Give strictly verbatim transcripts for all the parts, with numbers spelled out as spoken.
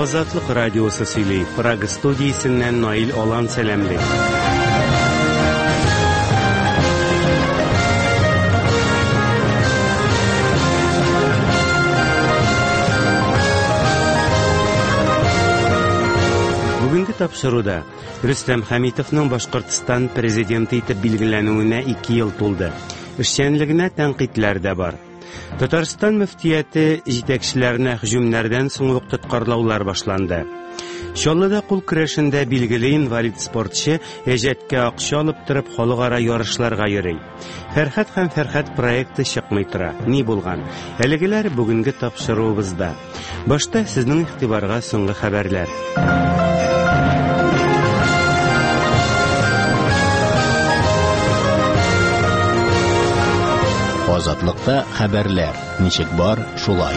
Азатлык радиосы сөйли. Прага студиясеннән Наил Алан сәламлый. Бүгенге тапшыруда Рөстәм Хәмитовның Башкортстан президенты итеп билгеләнүенә ике ел тулды. Эшчәнлегенә тәнкыйтьләр дә бар. Татарстан мөфтияте җитәкчеләренә һөҗүмнәрдән соң ук тоткарлаулар башланды. Чаллыда кул көрәшендә билгеле инвалид спортчы әҗәткә акча алып торып халыкара ярышларга йөри. Фәрхәт һәм Фәрхәт проекты чыкмый тора. Ни булган? Әлегеләр бүгенге тапшыруыбызда. Башта сезнең игътибарга соңгы хәбәрләр. Азатлыкта хәбәрләр. Ничек бар, шулай.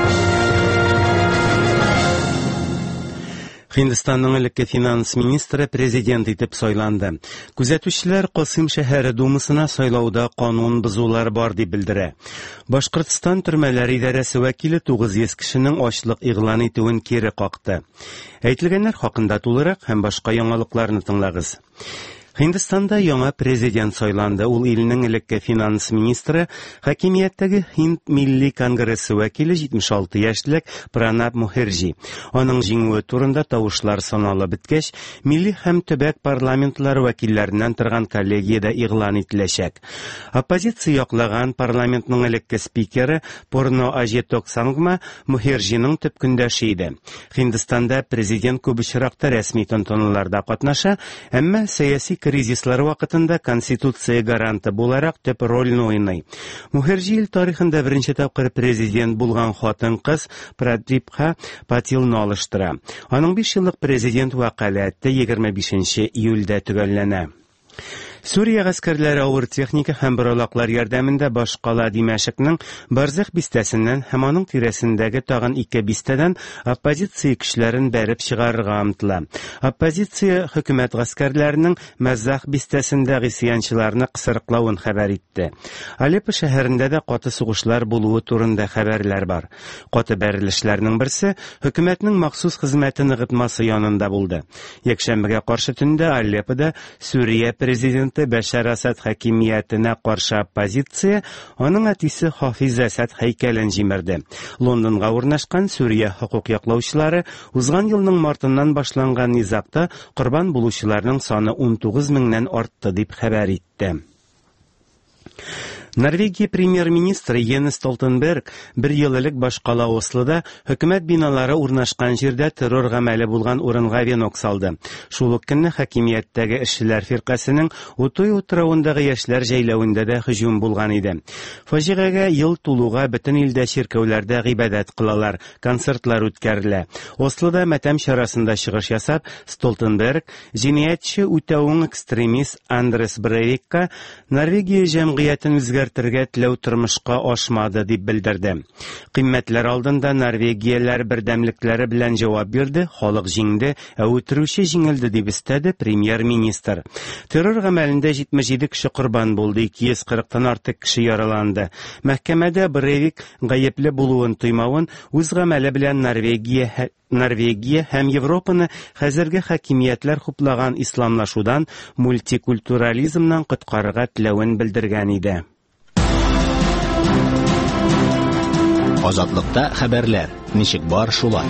Һиндстанның элекке финанс министры президент итеп сайланды. Күзәтүчеләр Касыйм шәһәре думасына сайлауда канун бозулар бар дип белдерә. Башкортстан төрмәләре идарәсе вәкиле тугыз йөз кешенең ачлык игълан итүен кире какты. Әйтелгәннәр хакында тулырак һәм башка яңалыкларны тыңлагыз. Һиндстанда яңа президент сайланды. Ул илнең элекке финанс министры, хакимияттәге Һинд милли конгрессы вәкиле җитмеш алты яшьлек Пранаб Мухерджи. Аның җиңүе турында тавышлар саналып беткәч, милли һәм төбәк парламентлары вәкилләреннән торган коллегиядә игълан ителәчәк. Оппозиция яклаган парламентның элекке спикеры Порно Ажеток Сангма Мухерджиның төп көндәше иде. Һиндстанда президент күп очракта рәсми тантаналарда катнаша, әмма сәяси кризислар вакытында конституция гаранты буларак төп рольне уйный. Мухерджи ил тарихында беренче тапкыр президент булган хатын-кыз Прадипха Патилны алыштыра. Аның биш еллык президент вакаләте егерме бишенче июльдә төгәлләнә. Сүрия гаскәрләре авыр техника һәм боралаклар ярдәмендә башкала Димәшкның Барзах бистәсеннән һәм аның тирәсендәге тагын ике бистәдән оппозиция кешеләрен бәреп чыгарырга омтыла. Оппозиция хөкүмәт гаскәрләренең Мәззах бистәсендә гысьянчыларны кысырыклавын хәбәр итте. Алеппо шәһәрендә дә каты сугышлар булуы турында хәбәрләр бар. Каты бәрелешләрнең берсе хөкүмәтнең махсус хезмәте ныгытмасы янында булды. Якшәмбегә каршы төндә Алеппода Сүрия президенты Бәшар Асад хакимиятенә каршы оппозиция аның әтисе Хафиз Асад һәйкәлен җимерде. Лондонга урнашкан Сүрия хокук яклаучылары узган елның мартыннан башланган низакта корбан булучыларның саны ун тугыз меңнән артты дип хәбәр итте. Норвегия премьер-министры Йенс Столтенберг бер ел элек башкала Ослода хөкүмәт биналары урнашкан җирдә террор гамәле булган урынга венок салды. Шул ук көнне хакимияттәге эшчеләр фиркасының Утой утравындагы яшьләр җәйләвендә дә һөҗүм булган иде. Фаҗигагә ел тулуга бөтен илдә чиркәүләрдә гыйбадәт кылалар, концертлар үткәрелә. Ослода матәм чарасында чыгыш ясап, Столтенберг җинаятьче үтәвең экстремист Андрес Брейвикка Норвегия җәмгыятен үзгәртергә теләү тормышка ашмады дип белдерде. Кыйммәтләр алдында норвегияләр бердәмлекләре белән җавап бирде, халык җиңде, ә үтерүче җиңелде дип өстәде премьер-министр. Террор гамәлендә җитмеш җиде кеше корбан булды, ике йөз кырыктан артык кеше яраланды. Мәхкәмәдә Брейвик гаепле булуын тоймавын, үз гамәле белән Норвегия Норвегия һәм Европаны хәзерге хакимиятләр хуплаган исламлашудан, мультикультурализмнан коткарырга теләвен белдергән иде. Азатлыкта хәбәрләр. Ничек бар, шулай.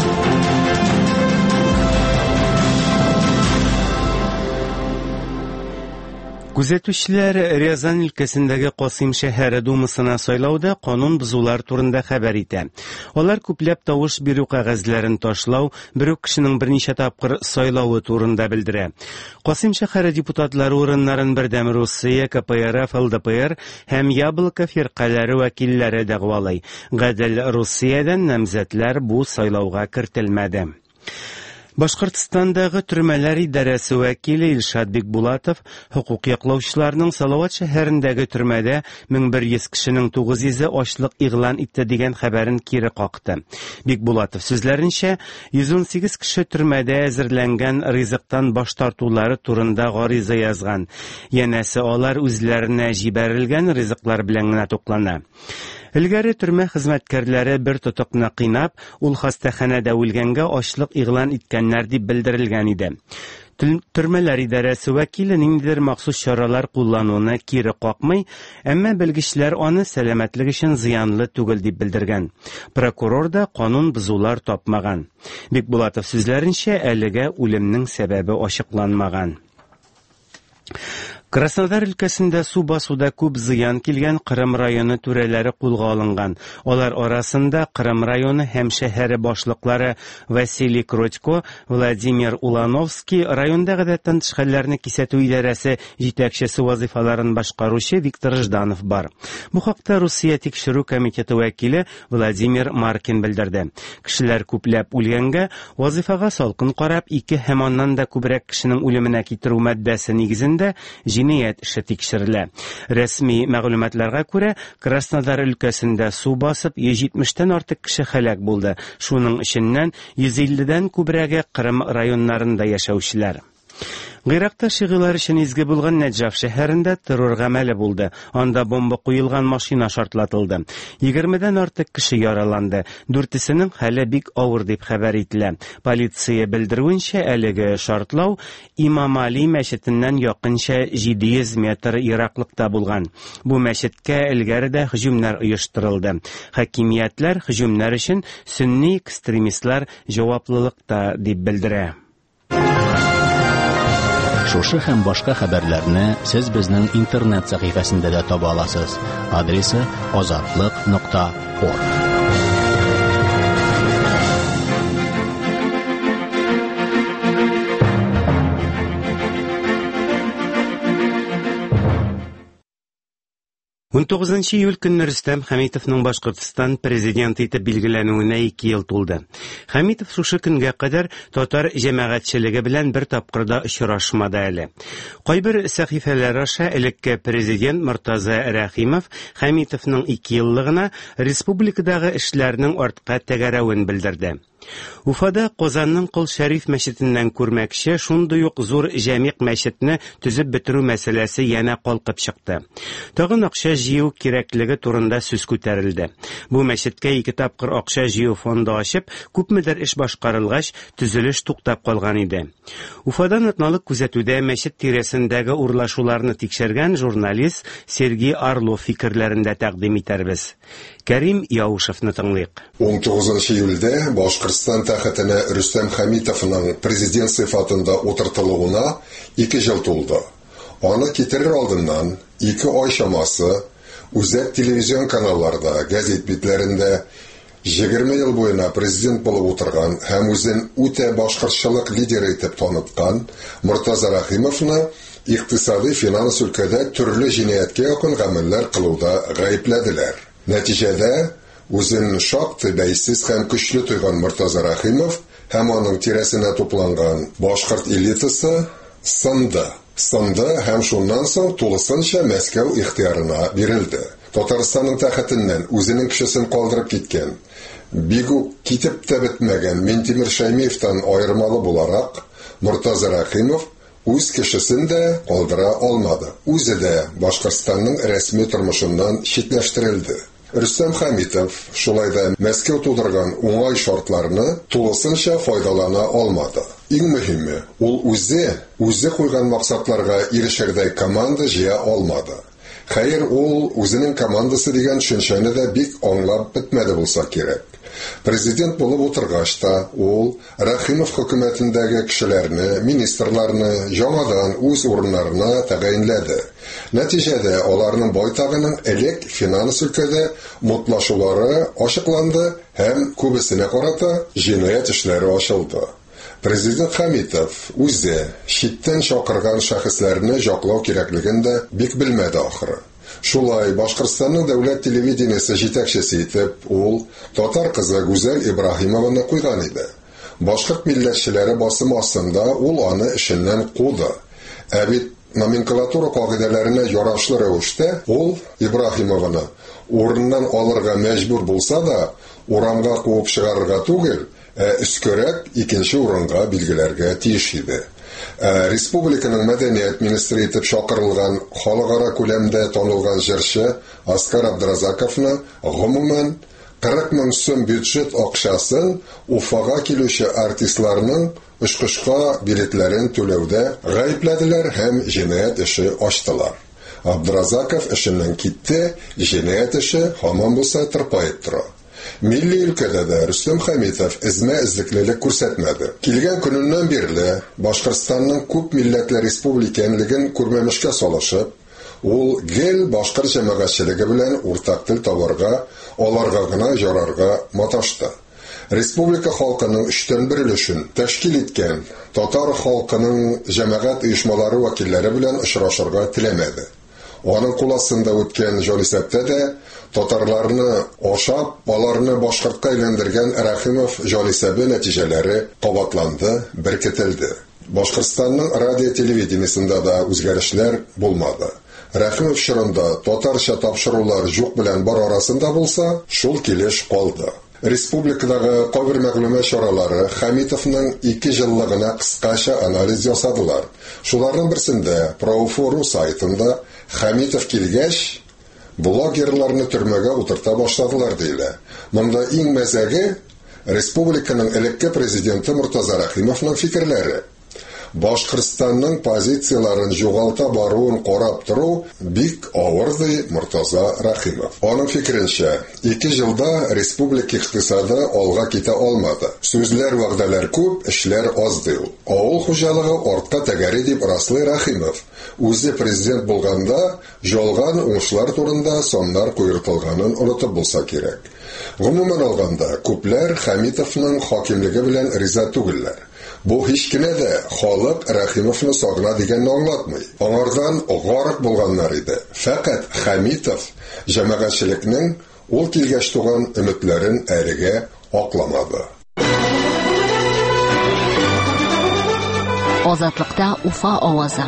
Күзәтүчеләр Рязань өлкәсендәге Касыйм шәһәре думасына сайлауда канун бозулар турында хәбәр итә. Алар күпләп тавыш бирү кәгазьләрен ташлау, бер үк кешенең берничә тапкыр сайлавы турында белдерә. Касыйм шәһәре депутатлары урыннарын бердәм Россия, КПРФ, ЛДПР һәм Яблоко фиркаләре вәкилләре дәгъвалый. Гадел Россиядән намзәтләр бу сайлауга кертелмәде. Башкортстандагы төрмәләр идарәсе вәкиле Илшат Бикбулатов хукук яклаучыларның Салават шәһәрендәге төрмәдә мең бер йөз кешенең тугыз йөзе ачлык игълан итте дигән хәбәрен кире какты. Бикбулатов сүзләренчә, йөз ун сигез кеше төрмәдә әзерләнгән ризыктан баш тартулары турында гариза язган. Янәсе алар үзләренә җибәрелгән ризыклар белән генә туклана. Илгәре төрмә хезмәткәрләре бер тотыкны кыйнап, ул хастаханәдә үлгәнгә ачлык игълан иткәннәр дип белдерелгән иде. Төрмәләр идарәсе вәкиле ниндидер махсус чаралар куллануны кире какмый, әмма белгечләр аны сәламәтлек өчен зыянлы түгел дип белдергән. Прокурор да канун бозулар тапмаган. Бикбулатов сүзләренчә, әлегә үлемнең сәбәбе ачыкланмаган. Краснодар өлкәсендә су басуда күп зыян килгән Кырым районы түрәләре кулга алынган. Алар арасында Кырым районы һәм шәһәре башлыклары Василий Кротько, Владимир Улановский, районда гадәттән тыш хәлләрне кисәтү идарәсе җитәкчесе вазифаларын башкаручы Виктор Жданов бар. Бу хакта Русия тикшерү комитеты вәкиле Владимир Маркин белдерде. Кешеләр күпләп үлгәнгә, вазифага салкын карап, ике һәм аннан да күбрәк кешенең үлеменә китерү матдәсе нигезендә җинаять эше тикшерелә. Рәсми мәгълүматларга күрә, Краснодар өлкәсендә су басып, йөз җитмештән артык кеше һәлак булды. Шуның эченнән йөз илледән күбрәге Кырым районнарында яшәүчеләр. Гыйракта шигылар өчен изге булган Нәҗәф шәһәрендә террор гамәле булды. Анда бомба куелган машина шартлатылды. егермедән артык кеше яраланды. Дүртесенең хәле бик авыр дип хәбәр ителә. Полиция белдерүенчә, әлеге шартлау Имам Али мәчетеннән якынча җиде йөз метр ераклыкта булган. Бу мәчеткә элгәре дә һөҗүмнәр оештырылды. Хакимиятләр һөҗүмнәр өчен сөнни экстремистлар җаваплылыкта дип белдерә. Шушы һәм башка хәбәрләрне сез безнең интернет сәхифәсендә дә таба аласыз. Адресы азатлык нокта орг. он тугызынчы июль көнне Рөстәм Хәмитовның Башкортстан президенты итеп билгеләнүенә ике ел тулды. Хәмитов шушы көнгә кадәр татар җәмәгатьчелеге белән бер тапкыр да очрашмады әле. Кайбер сәхифәләр аша элекке президент Мортаза Рәхимов Хәмитовның ике еллыгына республикадагы эшләрнең артка тәгәрәвен белдерде. Уфада Казанның Кол Шәриф мәчетеннән күрмәкче шундый ук зур җәмигъ мәчетне төзеп бетерү мәсьәләсе янә калкып чыкты. Тагын акча җыю кирәклеге турында сүз күтәрелде. Бу мәчеткә ике тапкыр акча җыю фонды ачып, күпмедер эш башкарылгач, төзелеш туктап калган иде. Уфадан атналык күзәтүдә мәчет тирәсендәге урлашуларны тикшергән журналист Сергей Орлов фикерләрендә тәкъдим итәрбез. Кәрим Яушевны тыңлыйк. он тугызынчы июльдә Башкортстан тәхетенә Рөстәм Хәмитовның президент сыйфатында утыртылуына ике ел тулды. Аны китерер алдыннан ике ай чамасы үзәк телевизион каналларда, газет битләрендә егерме ел буена президент булып утырган һәм үзен үтә башкортчылык лидеры итеп таныткан Мортаза Рәхимовны икътисади финанс өлкәдә төрле җинаяткә якын гамәлләр кылуда гаепләделәр. Нәтиҗәдә үзен шактый бәйсез һәм көчле тойган Мортаза Рәхимов һәм аның тирәсенә тупланган башкорт элитасы сынды. Сынды һәм шуннан соң тулысынча Мәскәү ихтыярына бирелде. Татарстанның тәхетеннән үзенең кешесен калдырып киткән, бигү китеп тә бетмәгән Минтимер Шәймиевтан аермалы буларак, Мортаза Рәхимов үз кешесен дә калдыра алмады. Үзе дә Башкортстанның рәсми тормышыннан читләштерелде. Рөстәм Хәмитов шулай да Мәскәү тудырган уңай шартларны тулысынча файдалана алмады. Иң мөһиме, ул үзе, үзе куйган максатларга ирешердәй команда җыя алмады. Хәер, ул үзенең командасы дигән төшенчәне дә бик аңлап бетмәде булса кирәк. Президент булып утыргач та, ул Рәхимов хөкүмәтендәге кешеләрне, министрларны яңадан үз урыннарына тәгаенләде. Нәтиҗәдә аларның байтагының элек финанс өлкәдә мутлашулары ачыкланды һәм күбесенә карата җинаять эшләре ачылды. Президент Хәмитов үзе читтән чакырган шәхесләрне яклау кирәклеген дә бик белмәде ахыры. Шулай Башкортстанның дәүләт телевидениесе җитәкчесе итеп ул татар кызы Гүзәл Ибраһимованы куйган иде. Башкорт милләтчеләре басым астында ул аны эшеннән куды. Ә бит номенклатура кагыйдәләренә ярашлы рәвештә ул Ибраһимовны урыннан алырга мәҗбүр булса да, урамга куып чыгарырга түгел, ә өскәрәк икенче урынга билгеләргә тиеш иде. Республиканың мәдәният министры итеп шакырылган халыкара күләмдә танылган җырчы Оскар Абдразаковны гомумән кырык мең сум бюджет акчасын Уфага килүче артистларның очкышка билетларын түләүдә гаепләделәр һәм җинаять эше ачтылар. Абдразаков эшеннән китте, җинаять эше һаман булса тырпаеп тора. Милли өлкәдә дә Рөстәм Хәмитов эзмә эзлеклелек күрсәтмәде. Килгән көннән бирле Башкортстанның күп милләтле республиканлыгын күрмәмешкә салышып, ул гел башкорт җәмәгатьчелеге белән уртак тел табарга, аларга гына ярарга маташты. Республика халкының өчтән бер өлешен тәшкил иткән татар халкының җәмәгать оешмалары вәкилләре белән очрашырга теләмәде. Аның куласында үткән җанисәптә дә татарларны ашап, аларны башкортка әйләндергән Рәхимов җанисәбе нәтиҗәләре кабатланды, беркетелде. Башкортстанның радио-телевидениесендә да үзгәрешләр булмады. Рәхимов чорында татарча тапшырулар юк белән бар арасында булса, шул килеш калды. Республикадагы кайбер мәгълүмат чаралары Хәмитовның ике җыллыгына кыскача анализ ясадылар. Шуларның берсендә Проуфору сайтында Хәмитов килгәч, блогерларны төрмәгә утырта башладылар диелә. Монда иң мәзәге республиканың элекке президенты Муртаза Рәхимовның фикерләре. Башкортстанның позицияларын югалта баруын карап тору бик авыр ди Муртаза Рәхимов. Аның фикеренчә, ике җылда республика икътисады алга китә алмады. Сүзләр, вәгъдәләр күп, эшләр аз ди ул. Авыл хуҗалыгы артка тәгәри дип раслый Рәхимов. Үзе президент булганда җалган уңышлар турында саннар куертылганын онытып булса кирәк. Гомумән алганда, күпләр Хәмитовның хакимлеге белән риза түгелләр. Бу һич кенә дә халык Рәхимовны сагына дигәнне аңлатмый. Аңардан гарык булганнар иде. Фәкать Хәмитов җәмәгатьчелекнең ул килгәч туган өметләрен әрегә акламады. Азатлыкта Уфа авазы.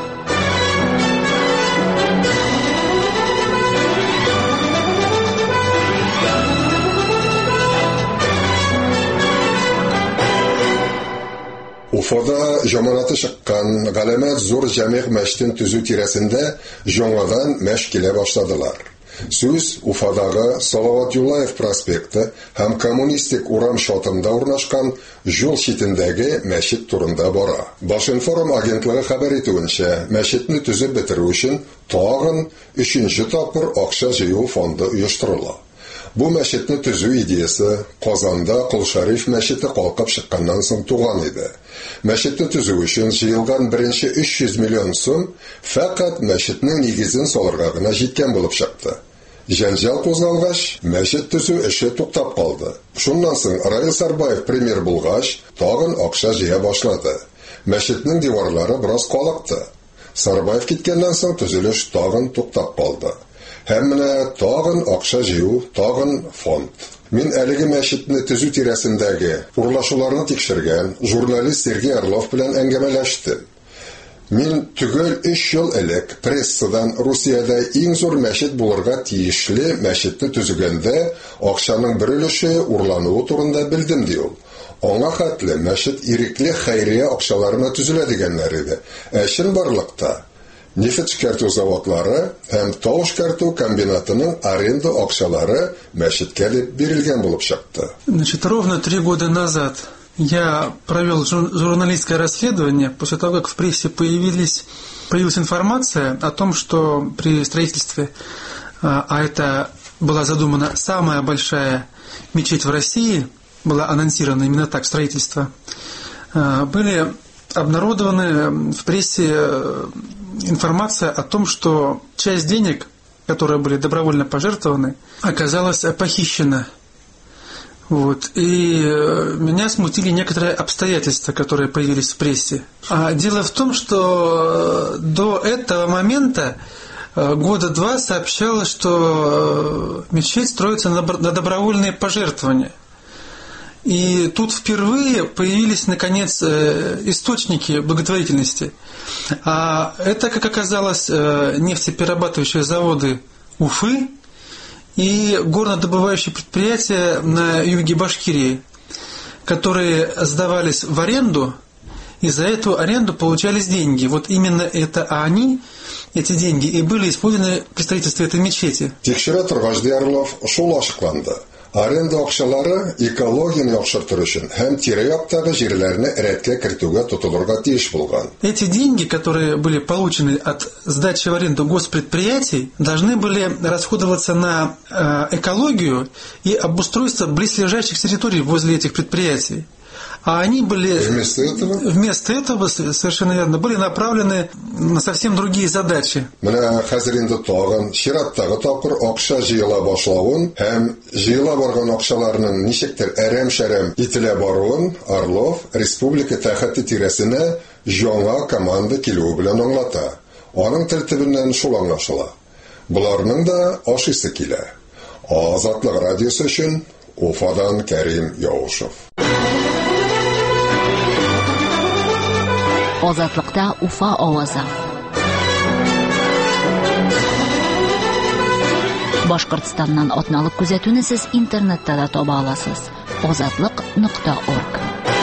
Уфада җаманаты чыккан галәмәт зур җәмигъ мәчетен төзү тирәсендә яңадан мәш килә башладылар. Сүз Уфадагы Салават Юлаев проспекты һәм коммунистик урам шатында урнашкан жол читендәге мәчет турында бара. Башинформ агентлыгы хәбәр итүенчә, мәчетне төзеп бетерү өчен тагын өченче тапкыр акча җыю фонды оештырыла. Бу мәчетне төзү идеясы Казанда Кол-Шариф мәчете калкып чыкканнан соң туган иде. Мәчетне төзү өчен җыелган беренче өч йөз миллион сум фақат мәчетнең нигезен салырга гына җиткән булып чыкты. Җәнҗал кузгалгач, мәчет төзү эше туктап калды. Шуннан соң Раил Сарбаев премьер булгач, тагын акча җыя башлады. Мәчетнең диварлары бераз калыкты. Сарбаев киткәннән соң төзелеш тагын туктап калды. Һәм менә тагын акча җыю, тагын фонд. Мин әлеге мәчетне төзү тирәсендәге урлашуларны тикшергән журналист Сергей Орлов белән әңгәмәләштем. Мин түгел өч ел элек прессадан Русиядә иң зур мәчет булырга тиешле мәчетне төзегәндә акчаның бер өлеше урлануы турында белдем ди ул. Аңа хәтле мәчет ирекле хәйрия акчаларына төзелә дигәннәр иде. Ә чын барлыкта нефть шкарту заводлары һәм тау шкарту комбинатының аренда акчалары мәчеткә дип бирелгән булып чыкты. Значит, ровно три года назад я провел журналистское расследование после того, как в прессе появились, появилась информация о том, что при строительстве, а это была задумана самая большая мечеть в России, была анонсирована именно так, строительство, были обнародованы в прессе информация о том, что часть денег, которые были добровольно пожертвованы, оказалась похищена. Вот. И меня смутили некоторые обстоятельства, которые появились в прессе. А дело в том, что до этого момента года два сообщалось, что мечеть строится на добровольные пожертвования. И тут впервые появились, наконец, источники благотворительности. А это, как оказалось, нефтеперерабатывающие заводы Уфы и горнодобывающие предприятия на юге Башкирии, которые сдавались в аренду и за эту аренду получались деньги. Вот именно это они, эти деньги, и были использованы при строительстве этой мечети. Текшерә торгач Диярлов шул ачыкланды. Аренда акчалары экологияны яхшыртыр өчен һәм тирә-яктагы җирләрне рәткә кертүгә тотылырга тиеш булган. Эти деньги, которые были получены от сдачи в аренду госпредприятий, должны были расходоваться на э, экологию и обустройство близлежащих территорий возле этих предприятий. А они были вместо этого, вместо этого совершенно верно, были направлены на совсем другие задачи. Менә хәзер инде тагын чираттагы тапкыр акча җыела башлавын һәм җыела барган акчаларның ничектер әрәм-шәрәм ителә баруын Орлов республика тәхәте тирәсенә яңа команда килүе белән аңлата. Аның тәртибеннән шул аңлашыла. Буларның да ашыйсы килә. Азатлык радиосы өчен Уфадан Кәрим Яушев. Азатлыкта Уфа авазы. Башкортстаннан атналык күзәтүне сез интернетта да таба аласыз. азатлык нокта орг.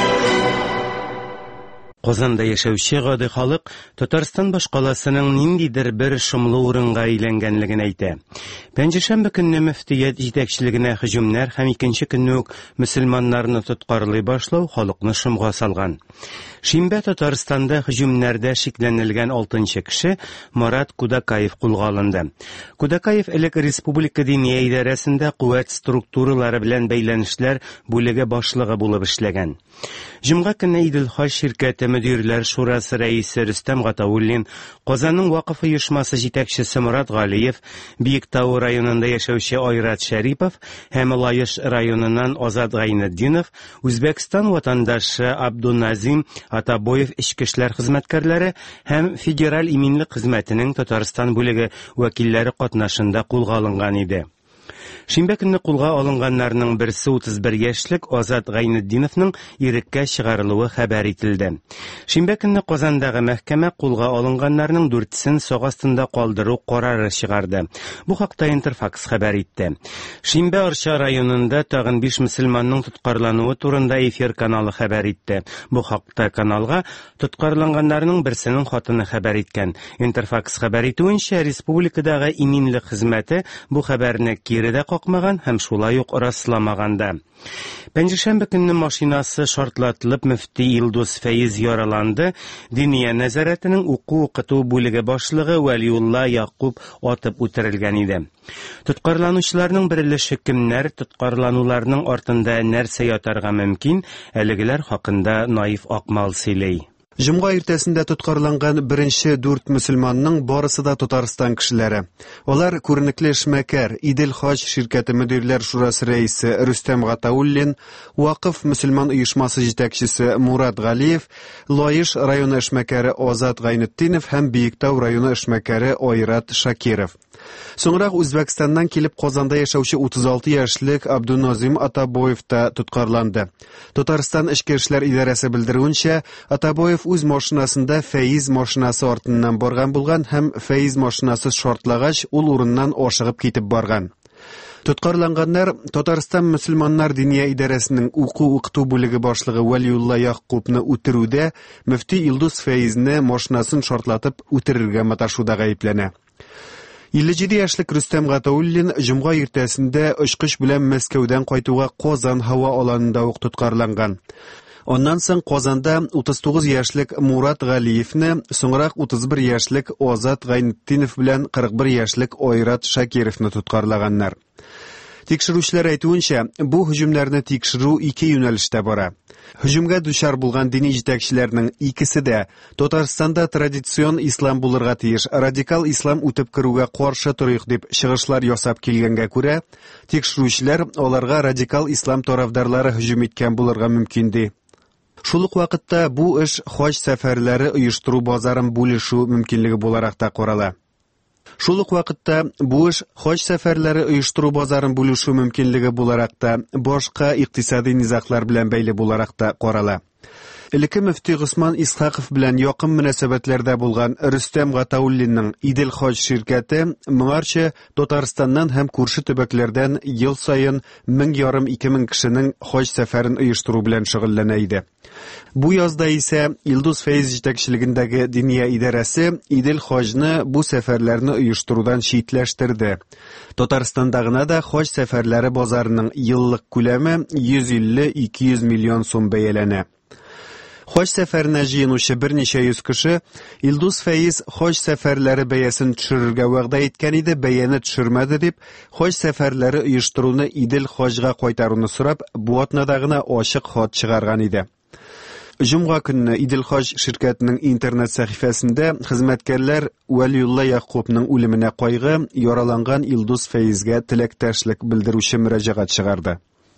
Казанда яшәүче гади халык Татарстан башкаласының ниндидер бер шомлы урынга әйләнгәнлеген әйтә. Пәнҗешәмбе көнне мөфтият җитәкчелегенә һөҗүмнәр һәм икенче көнне үк мөселманнарны тоткарлый башлау халыкны шомга салган. Шимбә Татарстанда һөҗүмнәрдә шикләнелгән алтынчы кеше Марат Кудакаев кулга алынды. Кудакаев элек республика диния идарәсендә куәт структуралары белән бәйләнешләр бүлеге башлыгы булып эшләгән. Җомга көнне Идел-Хаҗ ширкәте мөдирләр шурасы рәисе Рөстәм Гатауллин, Казанның вакыф оешмасы җитәкчесе Мурат Галиев, Биектау районында яшәүче Айрат Шәрипов һәм Лаеш районыннан Азат Гайнетдинов, Үзбәкстан ватандашы Абдуназим Атабоев эчке эшләр хезмәткәрләре һәм федераль иминлек хезмәтенең Татарстан бүлеге вәкилләре катнашында кулга алынган иде. Шимбә көнне кулга алынганнарның берсе утыз бер яшьлек Азат Гайнетдиновның иреккә чыгарылуы хәбәр ителде. Шимбә көнне Казандагы мәхкәмә кулга алынганнарның дүртсен сак астында калдыру карары чыгарды. Бу хакта Интерфакс хәбәр итте. Шимбә Арча районында тагын биш мөселманның тоткарлануы турында эфир каналы хәбәр итте. Бу хакта каналга тоткарланганнарның берсенең хатыны хәбәр иткән. Интерфакс хәбәр итүенчә, республикадагы иминлек хезмәте бу хәбәрне киредә какмаган һәм шулай ук расламаганда. Пәнҗешәмбе көнне машинасы шартлатылып мөфти Илдус Фәиз яраланды. Диния нәзарәтенең уку-укыту бүлеге башлыгы Вәлиулла Якуб атып үтерелгән иде. Тоткарланучыларның берилеше кемнәр, тоткарлануларның артында нәрсә ятарга мөмкин, әлегеләр хакында Наиф Акмал сөйләй. Җомга иртәсендә тоткарланган беренче дүрт мөселманның барысы да Татарстан кешеләре. Алар күренекле эшмәкәр, Идел-Хаҗ ширкәте мөдирләр шурасы рәисе Рөстәм Гатауллин, Вакыф мөселман оешмасы җитәкчесе Мурат Галиев, Лаеш районы эшмәкәре Азат Гайнетдинов һәм Биектау районы эшмәкәре Айрат Шакиров. Соңрак Үзбәкстаннан килеп Казанда яшәүче утыз алты яшьлек Абдуназим Атабоев та тоткарланды. Татарстан эчке эшләр идарәсе белдерүенчә, Атабоев үз машинасында Фәиз машинасы артыннан барган булган һәм Фәиз машинасы шартлагач, ул урыннан ашыгып китеп барган. Тоткарланганнар Татарстан мөселманнар диния идарәсенең уку-укыту бүлеге башлыгы Вәлиулла Якубны үтерүдә мөфти Илдус Фәизне машинасын шартлатып үтерергә маташуда гаепләнә. илле җиде яшьлек Рөстәм Гатауллин җомга иртәсендә очкыч белән Мәскәүдән кайтуга Казан һава аланында ук тоткарланган. Оннан соң Казанда утыз тугыз яшьлек Мурат Галиевне, соңрак утыз бер яшьлек Азат Гайнетдинов белән кырык бер яшьлек Айрат Шакировны тоткарлаганнар. Тикшерүчеләр әйтүенчә, бу һөҗүмнәрне тикшерү ике юнәлештә бара. Һөҗүмгә дучар булган дини җитәкчеләрнең икесе дә Татарстанда традицион ислам булырга тиеш, радикал ислам үтеп керүгә каршы торыйк дип чыгышлар ясап килгәнгә күрә, тикшерүчеләр аларга радикал ислам тарафдарлары һөҗүм иткән булырга мөмкин ди. Шул ук вакытта бу эш хаҗ сәфәрләре оештыру базарын бүлешү мөмкинлеге буларак та карала. Шул ук вакытта бу эш хаҗ сәфәрләре оештыру базарын бүлешү мөмкинлеге буларак та башка икътисади низаклар белән бәйле буларак та карала. Элекке мөфти Госман Исхаков белән якын мөнәсәбәтләрдә булган Рөстәм Гатауллинның Идел Хаҗ ширкәте моңарча Татарстаннан һәм күрше төбәкләрдән ел саен мең ярым ике мең кешенең хаҗ сәфәрен оештыру белән шөгыльләнә иде. Бу язда исә Илдус Фәйз җитәкчелегендәге Диния идарәсе Идел Хаҗны бу сәфәрләрне оештырудан читләштерде. Татарстанда гына да хаҗ сәфәрләре базарының еллык күләме йөз илле - ике йөз миллион сум бәяләнә. Хаҗ сәфәренә җыенучы берничә йөз кеше Илдус Фәйз хаҗ сәфәрләре бәясен төшерергә вәгъдә иткән иде, бәяне төшермәде дип, хаҗ сәфәрләре оештыруны Идел Хаҗга кайтаруны сорап, бу атнада гына ачык хат чыгарган иде. Җомга көнне Идел Хаҗ ширкәтенең интернет сәхифәсендә хезмәткәрләр Вәлиулла Якубның үлеменә кайгы, яраланган Илдус Фәйзгә теләктәшлек белдерүче мөрәҗәгать чыгарды.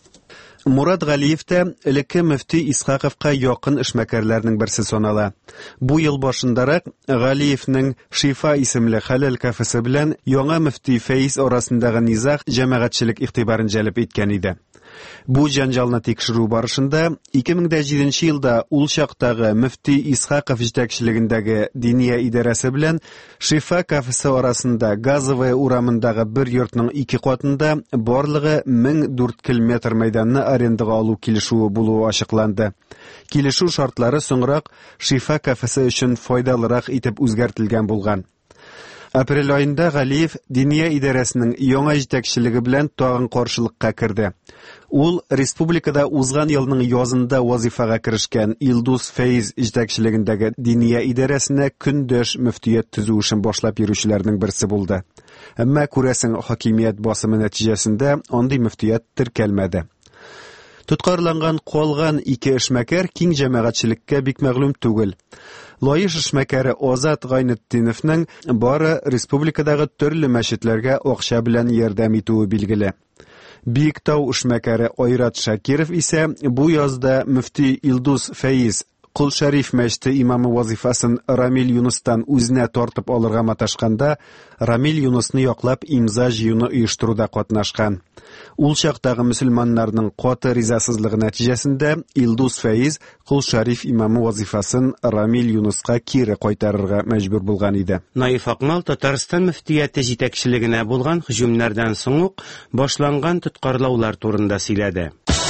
Мурат Галиев тә элекке мөфти Исхаковка якын эшмәкәрләрнең берсе санала. Бу ел башындарак Галиевның Шифа исемле хәләл кафесы белән яңа мөфти Фәйз арасындагы низах җәмәгатьчелек игътибарын җәлеп иткән иде. Бу җанҗалны тикшерү барышында ике мең җиденче елда ул чактагы мөфти Исхаков җитәкчелегендәге Диния идарәсе белән Шифа кафесы арасында Газовая урамындагы бер йортның ике катында барлыгы мең дүрт километр мәйданны арендага алу килешүе булуы ачыкланды. Килешү шартлары соңрак Шифа кафесы өчен файдалырак итеп үзгәртелгән булган. Апрель айында Галиев Диния идарәсенең яңа җитәкчелеге белән тагын каршылыкка керде. Ул республикада узган елның язында вазифага керешкән Илдус Фәйз җитәкчелегендәге Диния идарәсенә көндәш мөфтият төзү эшен башлап йөрүчеләрнең берсе булды. Әмма күрәсең хакимият басымы нәтиҗәсендә андый мөфтият теркәлмәде. Тоткарланган калган ике эшмәкәр киң җәмәгатьчелеккә бик мәгълүм түгел. Лаеш эшмәкәре Азат Гайнетдиновның бары республикадагы төрле мәчетләргә акча белән ярдәм итүе билгеле. Биектау эшмәкәре Айрат Шакиров исә бу язда мөфти Илдус Фәйз Кул Шәриф мәчете имамы вазифасын Рамил Юнустан үзенә тартып алырга маташканда, Рамил Юнусны яклап имза җыюны оештыруда катнашкан. Ул чактагы мөселманнарның каты ризасызлыгы нәтиҗәсендә Илдус Фәйз Кул Шәриф имамы вазифасын Рамил Юнуска кире кайтарырга мәҗбүр булган иде. Наиф Акмал Татарстан мөфтияте җитәкчелегенә булган һөҗүмнәрдән соң ук башланган тоткарлаулар турында сөйләде.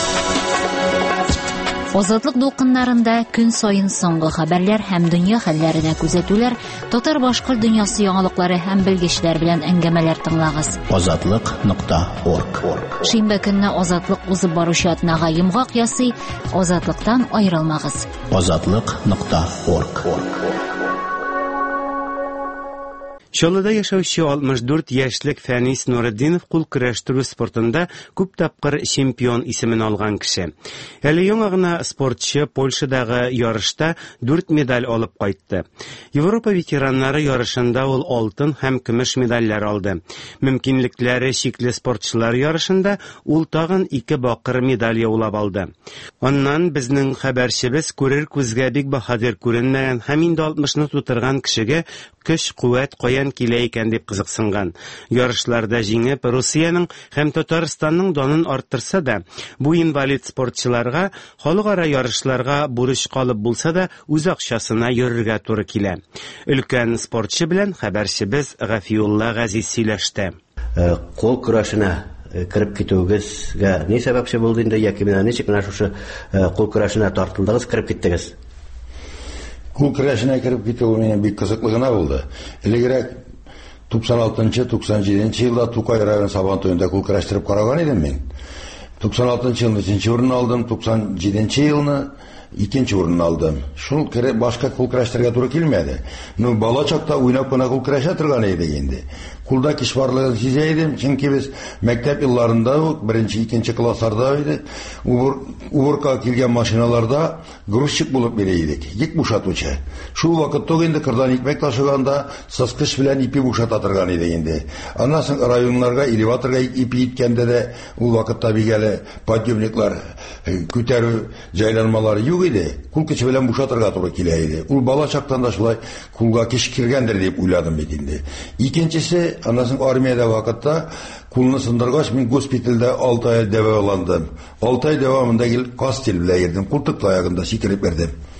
Азатлык дулкыннарында көн сайын соңгы хәбәрләр һәм дөнья хәлләренә күзәтүләр, татар-башкорт дөньясы яңалыклары һәм белгечләр белән әңгәмәләр тыңлагыз. Азатлык нокта орг. Шимбә көнне Азатлык узып баручы атнага йомгак ясый, Азатлыктан аерылмагыз. Азатлык нокта орг. Чаллыда яшәүче алтмыш дүрт яшьлек Фәнис Нуретдинов кул көрәштерү спортында күп тапкыр чемпион исемен алган кеше. Әле яңа гына спортчы Польшадагы ярышта дүрт медаль алып кайтты. Европа ветераннары ярышында ул алтын һәм көмеш медальләр алды. Мөмкинлекләре чикле спортчылар ярышында ул тагын ике бакыр медаль яулап алды. Аннан безнең хәбәрчебез күрер күзгә бик баһадир күренмәгән һәм инде алтмышны тутырган кешегә көч-куәт каян килә икән дип кызыксынган. Ярышларда җиңеп Русиянең һәм Татарстанның данын арттырса да, бу инвалид спортчыларга халыкара ярышларга бурыч калып булса да, үз акчасына йөрергә туры килә. Өлкән спортчы белән хәбәрчебез Гафиулла Газиз сөйләште. Кол көрәшенә кирип китүегезгә ни сәбәпче булды инде, яки менә ничек менә шушы кол көрәшенә тартылдыгыз, кирип киттегез? Кул көрәшенә кирип китү минем бик кызыклы гына булды. Элегрәк туксан алтынчы - туксан җиденче елда Тукай район Сабантуенда кул көрәштереп караган идем мин. туксан алтынчы елны икенче урын алдым, туксан җиденче елны икенче урын алдым. Шул кере башка кул көрәштергә туры килмәде. Ну бала чакта уйнап кына кул көрәшә торган идек инде. Кулда киш барлыгын сизә идем, чөнки без мәктәп елларында ук беренче, икенче классларда иде. Убырка килгән машиналарда грузчик булып бирә идек, ик бушатучы. Шул вакытта инде кырдан икмәк ташыганда сыскыч белән ипи бушата торган идек инде. Аннан соң районнарга элеваторга ипи иткәндә дә ул вакытта бигәле подъемниклар күтәрү җайланмалары юк иде. Кул кеше белән бушатырга туры килә иде. Ул бала чактан да шулай кулга киш кергәндер дип уйладым бит инде. Икенчесе, аннан соң армиядә вакытта кулны сындыргач мин госпитальдә алты ай дәваландым. алты ай дәвамында кастель белән йөрдем, култык таягында сикереп бердем.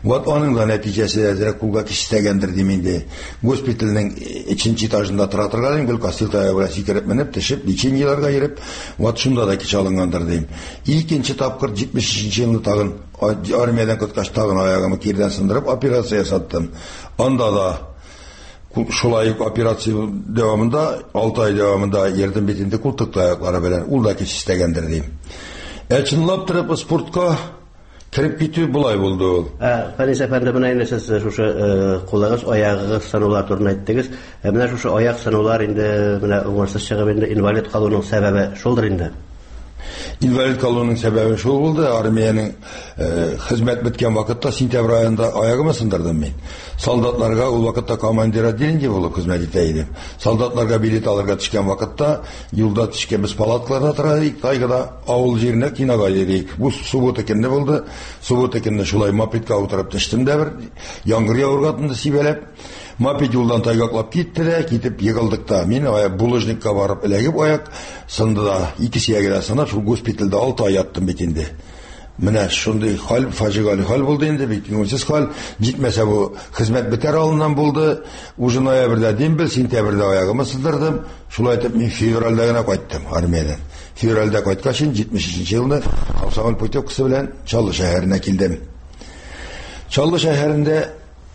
Вот аның да нәтиҗәсе әзрәк кулга кистәгәндер дим инде. Госпитальнең икенче этажында тора торган гел кастилтая белән сикереп менеп, төшеп, лечениеләргә йөреп, вот шунда да кич алынгандыр дим. Икенче тапкыр җитмешенче елны тагын армиядән кыткач тагын аягымы кирдән сындырып операция ясаттым. Анда да шулай операция дәвамында, алты ай дәвамында ярдәм битендә култык аяклары белән ул да кич истәгәндер дим. Ә чынлап торып спортка кирип китү булай булды ул. Фәнис әфәнде, менә инде сез шушы кулыгыз, аягыгыз санаулар турында әйттегез. Менә шушы аяк санаулар инде менә уңышсыз чыгып инде инвалид калуның сәбәбе шулдыр инде. Инвалид калуның сәбәбе шул булды. Армияның хезмәт биткән вакытта сентябрь аенда аягымны сындырдым мин. Солдатларга ул вакытта командир отделение булып хезмәт итә идем. Солдатларга билет алырга төшкән вакытта юлда төшкәнбез, палаткаларда тора идек, тайгада авыл җиренә кинога йөрик. Бу суббота көнне булды. Суббота көнне шулай мопедка утырып төштем дә бер яңгыр яурга тынды сибәләп. Мопед юлдан тайгаклап китте дә, китеп егылдык та. Мин аяк булыжникка барып эләгеп аяк сынды да, ике сөягә сынып, шул госпитальдә алты ай яттым бит инде. Менә шундый хәл, фаҗигали хәл булды инде бит. Күңелсез хәл, җитмәсә бу хезмәт бетәр алыннан булды. Уже ноябрьдә дембел, сентябрьдә аягымны сындырдым. Шулай итеп мин февральдә генә кайттым армиядан. Февральдә кайткач, җитмешенче елны Комсомол путевкасы белән Чаллы шәһәренә килдем. Чаллы шәһәрендә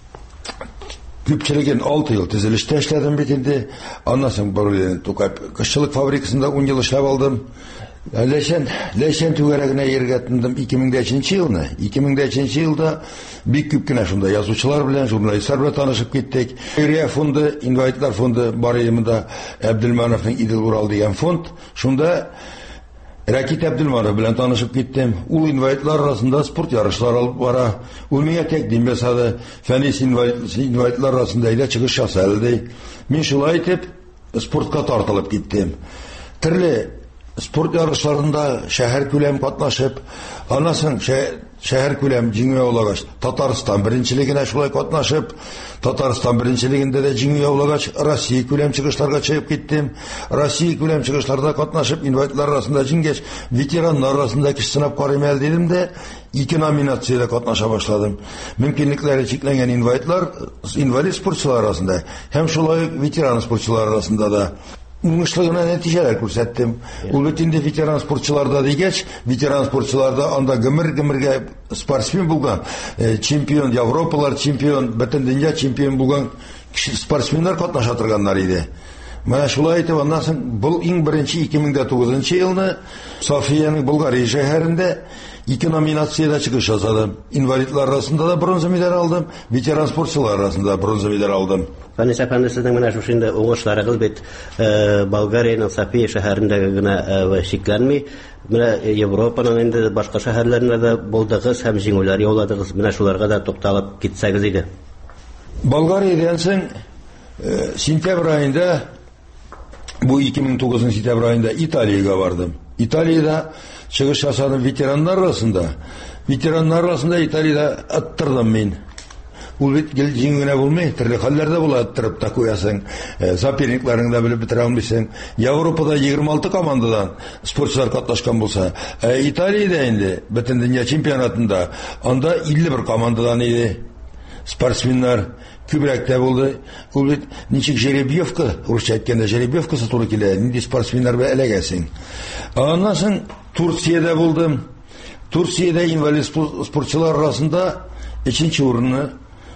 күпчелеген алты ел төзелештә эшләдем бит инде. Аннан соң Борылен Тукай кышчылык фабрикасында ун ел эшләп алдым. Ләшән, ләшән түгәрәгенә ергә тындым ике мең өченче елны. ике мең өченче елда бик күп кенә шунда язучылар белән, журналистлар белән танышып киттек. Хәйрия фонды, инвалидлар фонды бар имында Әбделмановның Идел Урал дигән фонд. Шунда Ракит Әбделманов белән танышып киттем. Ул инвалидлар арасында спорт ярышлары алып бара. Ул миңа тәкъдим ясады. Фәнис инвалидлар арасында әйдә чыгыш яса әле. Мин шулай итеп спортка тартылып киттем. Төрле спорт ярышларында шәһәр күләм катнашып, аннан соң шәһәр күләм җиңү яулагач, Татарстан беренчелегенә шулай катнашып, Татарстан беренчелегендә дә җиңү яулагач, Россия күләм чыгышларга чыгып киттем. Россия күләм чыгышларда катнашып, инвалидлар арасында җиңгәч, ветераннар арасында кич сынап карыйм әле дидем дә, ике номинациядә катнаша башладым. Мөмкинлекләре чикләнгән инвалидлар, инвалид спортчылар арасында һәм шулай ветеран спортчылар арасында да уңышлы гына нәтиҗәләр күрсәттем. Ул бит инде ветеран спортчыларда дигәч, ветеран спортчыларда анда гомер-гомергә спортсмен булган, чемпион, Европалар чемпион, бөтен дөнья чемпион булган спортсменнар катнаша торганнар иде. Менә шулай итеп, аннан соң бу иң беренче ике мең тугызынчы елны Софияның Болгария шәһәрендә ике номинациядә чыгыш ясадым. Инвалидлар арасында да бронза медаль алдым, ветеран спортчылар арасында бронза медаль алдым. Фәнис әфәнде, сезнең менә шушы инде уңышларыгыз бит Болгариянең София шәһәрендә генә шикләнми. Менә Европаның инде башка шәһәрләрендә дә булдыгыз һәм җиңүләр яуладыгыз. Менә шуларга да тукталып китсәгез иде. Болгариядән соң сентябрь аенда, бу ике мең тугызынчы сентябрь аенда Италиягә бардым. Италиядә чыгыш ясадым ветераннар арасында. Ветераннар арасында Италиядә аттырдым мин. Ул бит гел җиңүгә булмый, төрле хәлләрдә була, аттырып та куясың. Соперникларың да белеп бетерә алмыйсың. Европада егерме алты командадан спортчылар катнашкан булса, ә Италиядә инде бөтен дөнья чемпионатында анда илле бер командадан иде спортсменнар. Күбрәк тә булды. Ул бит ничек жеребьевка, русча әйткәндә жеребьевкасы туры килә, нинди спортсменнар белән эләгәсең. Аннан соң Турциядә булдым. Турциядә инвалид спортчылар арасында икенче урынны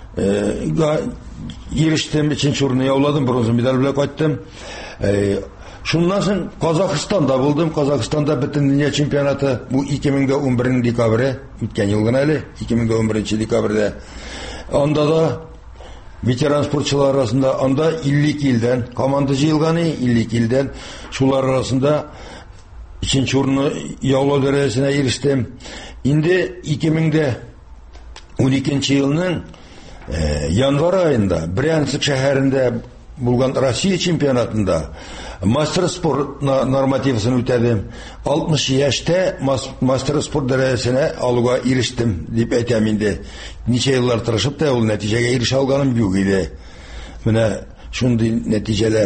ирештем, икенче урынны яуладым, бронза медаль белән кайттым. Шуннан соң Казакстанда булдым. Казакстанда бөтен дөнья чемпионаты бу ике мең унбер декабрь, үткән ел гына әле, ике мең унбер декабрьдә. Анда да ветеран спортчылар арасында анда илле илдән команда җыелган, илле илдән, шулар арасында икенче урынны яулау дәрәҗәсенә ирештем. Инде ике мең уникенче елның январь аенда Брянск шәһәрендә булган Россия чемпионатында мастер спорт нормативасын үтәдем. алтмыш яшьтә мастер спорт дәрәҗәсенә алуга ирештем дип әйтәм инде. Ничә еллар тырышып та ул нәтиҗәгә ирешә алганым юк иде. Менә шундый нәтиҗәләр.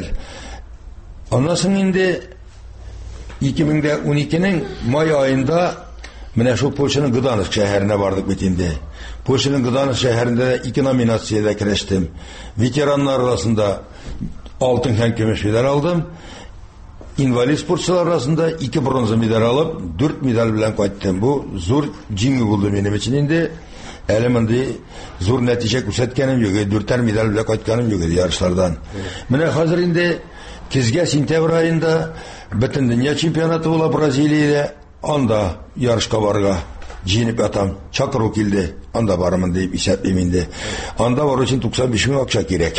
Аннан соң инде ике мең уникенең май аенда Менә шул Польшаның Гданьск шәһәренә бардык бит инде. Польшаның Гданьск шәһәрендә ике номинациядә көрәштем. Ветераннар арасында алтын һәм көмеш медаль алдым. Инвалид спортчылар арасында ике бронза медаль алып, дүрт медаль белән кайттым. Бу зур җиңү булды минем өчен инде. Әле мондый зур нәтиҗә күрсәткәнем юк, дүртәр медаль белән кайтканым юк ярышлардан. Менә хәзер инде кизгә сентябрь аенда бөтен дөнья чемпионаты була Бразилиядә, анда ярышка барырга җыенып ятам. Чакыру килде, анда барырмын дип исәплим инде. Анда бару өчен туксан биш мең акча кирәк.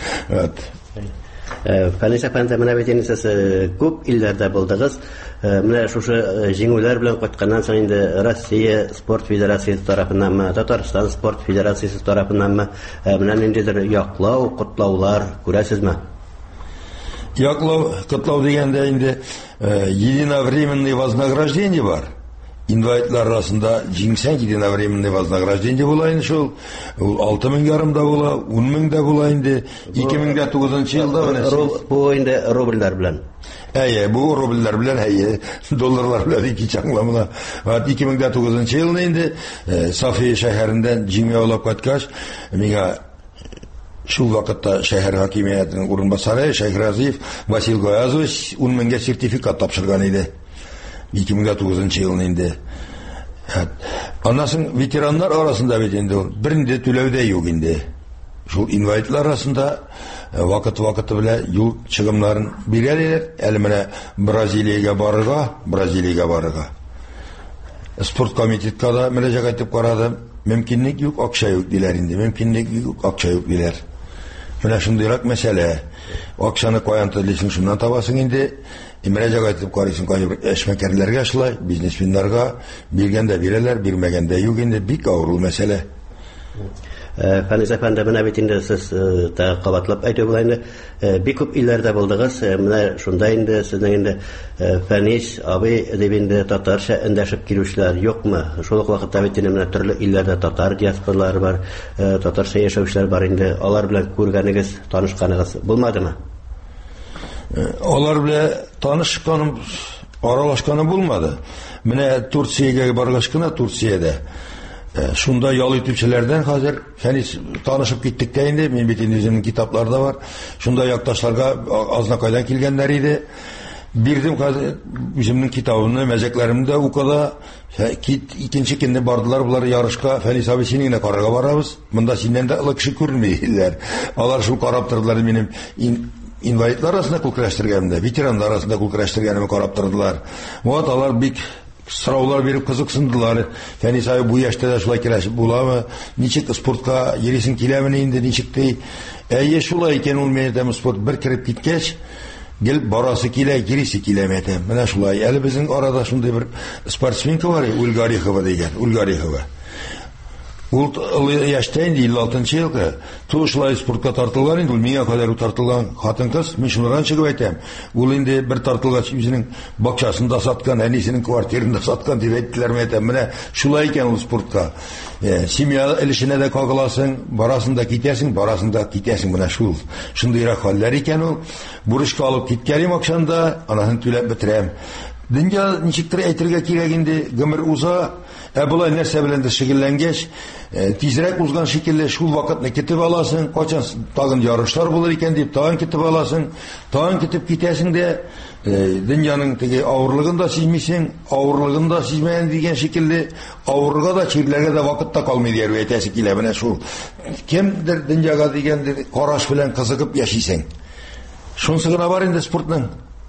Фәнис әфәнде, менә бит инде сез күп илләрдә булдыгыз. Менә шушы җиңүләр белән кайтканнан соң инде Россия спорт федерациясе тарафыннан, Татарстан спорт федерациясе тарафыннан менә ниндидер яклау, котлаулар күрәсезме? Яклау, котлау дигәндә инде единовременный вознаграждение бар. Инвалидлар арасында җиңсәң единовременный вознаграждение була инде шул. алты мең ярым да була, ун мең дә була инде. ике мең тугызынчы елда бу инде рубльләр белән. Әйе, бу рубльләр белән, әйе, долларлар белән ике чаңламына. ике мең тугызынчы елда инде София шәһәрендә җиңү алып кайткач, миңа шул вакытта шәһәр хакимиятының урынбасары Шәйх Разиев Васил Гаязович ун меңгә сертификат тапшырган иде. ике мең тугызынчы елда инде. Аннан соң ветераннар арасында бит инде бернинди түләү дә юк инде. Шул инвалидлар арасында вакыт-вакыты белән юл чыгымнарын бирәләр. Әле менә Бразилиягә барырга, Бразилиягә барырга. Спорт комитетка да мөрәҗәгать итеп карадым. Мөмкинлек юк, акча юк диләр инде. Мөмкинлек юк, акча юк диләр. Менә шундыйрак мәсьәлә. Акчаны каян телисең, шуннан табасың инде. Мөрәҗәгать итеп карыйсың, кайбер эшмәкәрләргә шулай, бизнесменнарга биргәндә бирәләр, бирмәгәндә юк инде. Бик авыр ул мәсьәлә. Фәнис әфәнде, менә бит инде сез кабатлап әйтү була инде бик күп илләрдә булдыгыз. Менә шунда инде сезнең инде Фәнис абый дип инде татарча эндәшеп килүчеләр юкмы? Шул ук вакытта бит инде менә төрле илләрдә татар диаспоралары бар, татарча яшәүчеләр бар инде. Алар белән күргәнегез, танышканыгыз булмадымы? Алар белән танышканым, аралашканым булмады. Менә Турциягә баргач кына, Турциядә шунда ял итүчеләрдән хәзер Фәнис танышып киттек тә инде. Мин бит инде үземнең китапларда бар. Шунда якташларга азнакайдан килгәннәр иде. Бирдем хәзер үземнең китабымны, мәҗәкләремне укыда. Икенче көнне бардылар булар ярышка. Фәнис абый, синең генә карарга барабыз. Монда синнән дә олы кеше күрмиләр. Алар шул карап тордылар минем инвалидлар арасында кул көрәштергәнемдә, ветераннар арасында кул көрәштергәнемне карап тордылар. Вот алар бик сораулар биреп кызыксындылар. Фәнис абый, бу яшьтә дә шулай көрәшеп буламы? Ничек спортка йөрисең киләме инде, ничек ди? Әйе, шулай икән ул, мен әйтәм, спорт бер кирип киткәч, гел барасы килә, йөрисе киләме әйтәм. Менә шулай. Әле безнең арада шундый бер спортсменка бар, Ольга Орехова дигән, Ольга Орехова. Ул яшьтә инде илле алтынчы елгы тулышлай спортка тартылган инде, ул миңа кадәр тартылган хатын-кыз. Мин шуннан чыгып әйтәм, ул инде бер тартылгач үзенең бакчасын да саткан, әнисенең квартирын да саткан дип әйттеләрме әйтәм. Менә шулай икән ул спортка. Семья эшенә дә кагыласың, барасын да китәсең, барасын да китәсең. Менә шул. Шундыйрак хәлләр икән ул. Бурычка алып киткәнем акчанда, анасын түләп бетерәм. Дөнья ничектер әйтергә кирәк инде, гомер уза. Ә булай нәрсә белән дә шөгыльләнгәч, тизрәк узган шикелле шул вакытны китеп аласың, качан тагын ярышлар булыр икән дип тагын китеп аласың, тагын китеп китәсең дә, дөньяның теге авырлыгын да сизмисең, авырлыгын да сизмәгән дигән шикелле, авырга да, чирләргә дә вакытта калмый дияр әйтәсе килә. Менә шул. Кемдер дөньяга дигән караш белән кызыгып яшисең. Шунысы гына бар инде спортның.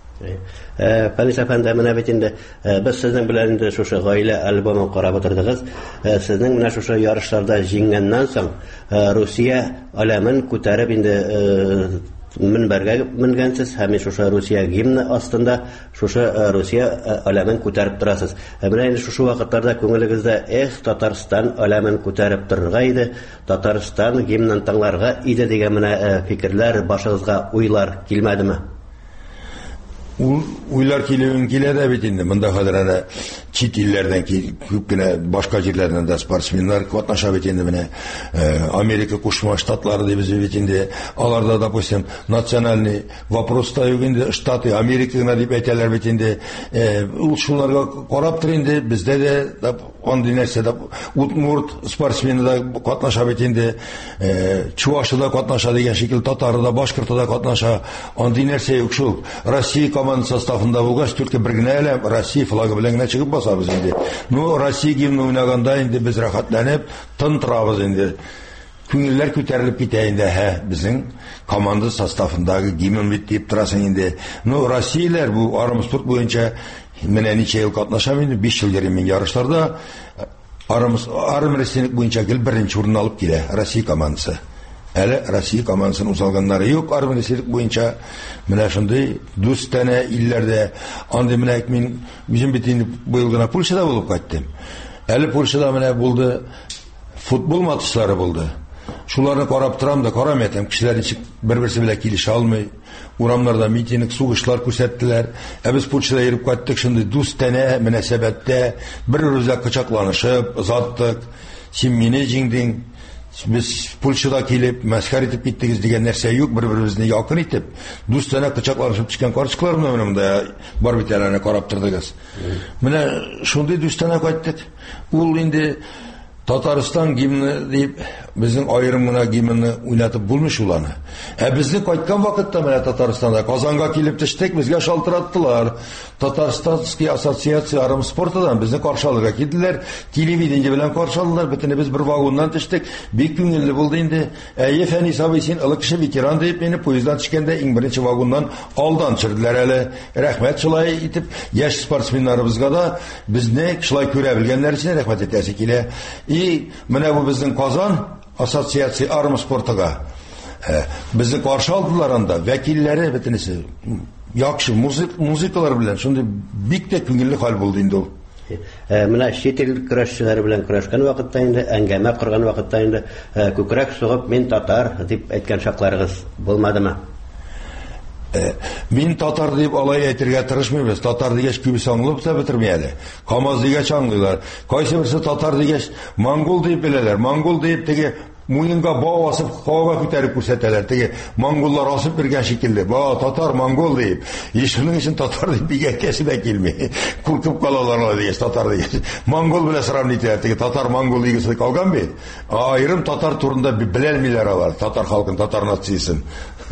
Фәнис әфәнде, менә бит инде без сезнең белән инде шушы гаилә альбомын карап утырдыгыз. Сезнең менә шушы ярышларда җиңгәннән соң Русия аләмен күтәреп инде минбәргә менгәнсез һәм шушы Русия гимны астында шушы Русия аләмен күтәреп торасыз. Менә инде шушы вакытларда күңелегездә эх, Татарстан аләмен күтәреп торырга иде, Татарстан гимнын тыңларга иде дигән менә фикерләр башыгызга, уйлар килмәдеме? Уйлар килеүен килә дә бит инде. Монда хәзер әнә чит илләрдән күп кенә башка җирләрдән дә спортсменнар катнаша бит инде менә Америка Кушма Штатлары дип бит инде аларда допустим национальный вопроста юк инде Штаты Америка гына дип әйтәләр бит инде ул шуларга карап тор инде бездә дә андый нәрсә дә Удмурт спортсмены да катнаша бит инде Чувашида катнаша дигән шикелле Татарда Башкортта катнаша андый нәрсә юк шул Россия команда составында булгач только бер генә әле Россия флагы белән генә чыгып басабыз инде ну Россия гимны уйнаганда инде без рәхәтләнеп тын торабыз инде күңелләр күтәрелеп китә инде һә безнең команда составындагы гимн бит дип торасың инде ну Россияләр бу армспорт буенча менә ничә ел катнашам инде биш ел йөрим мин ярышларда армрестлинг буенча гел беренче урын алып килә Россия командасы әле Россия командасын узалганнары юк армрестлинг буенча менә шундый дүз тәнә илләрдә андый менә мин үзем бит инде быел гына Польшада булып кайттым әле Польшада менә булды футбол матчлары булды шуларны карап торам да карам әйтәм кешеләр ничек бер-берсе белән килешә алмый урамнарда митинг сугышлар күрсәттеләр ә без Польшада йөреп кайттык шундый дүз тәнә мөнәсәбәттә бер-беребезгә кочакланышып озаттык син мине җиңдең biz Польшада килеп мәскәр итеп киттегез дигән нәрсә юк бер-беребезне якын итеп дүз тәнә кочакланышып төшкән карчыклар менә монда бар бит әле карап тордыгыз менә шундый дүз тәнә кайттык ул инде Татарстан гимны дип безнең аерым гына гимнны уйнатып булмый шуланы. Ә безнең кайткан вакытта менә Татарстанда Казанга килеп төштек, безгә шалтыраттылар. Татарстанский ассоциация арым спортыдан безне каршы алырга килделәр. Телевидение белән каршы алдылар. Бөтенебез бер вагоннан төштек. Бик күңелле булды инде. Әйе Фәнис абый син ылы кеше ветеран дип мине поезддан төшкәндә иң беренче вагоннан алдан төшерделәр әле. Рәхмәт шулай итеп яшь спортсменнарыбызга да безне шулай күрә белгәннәр өчен рәхмәт итәсе килә. И менә бу безнең Казан ассоциация арм спортыга безне каршы алдылар анда вәкилләре бөтенесе яхшы музык музыкалар белән шундый бик тә күңелле хәл булды инде ул. Менә чит ил көрәшчеләре белән көрәшкән вакытта инде әңгәмә корган вакытта инде күкрәк сугып мин татар дип әйткән шакларыгыз булмадымы? Мин татар дип алай әйтергә тырышмыйбыз. Татар дигәч күбесе аңлап та бетерми әле. Камаз дигәч аңлыйлар. Кайсы берсе татар дигәч монгол дип беләләр. Монгол дип теге муенга бау асып һавага күтәреп күрсәтәләр. Теге монголлар асып бергән шикелле. Ба татар монгол дип. Ишуның өчен татар дип бигә кәсебә килми. Куркып калалар дигәч татар дигәч. Монгол белән сравнить итәләр. Теге татар монгол дигәсе калган бит. Айрым татар турында беләлмиләр алар. Татар халкын, татар нациясын.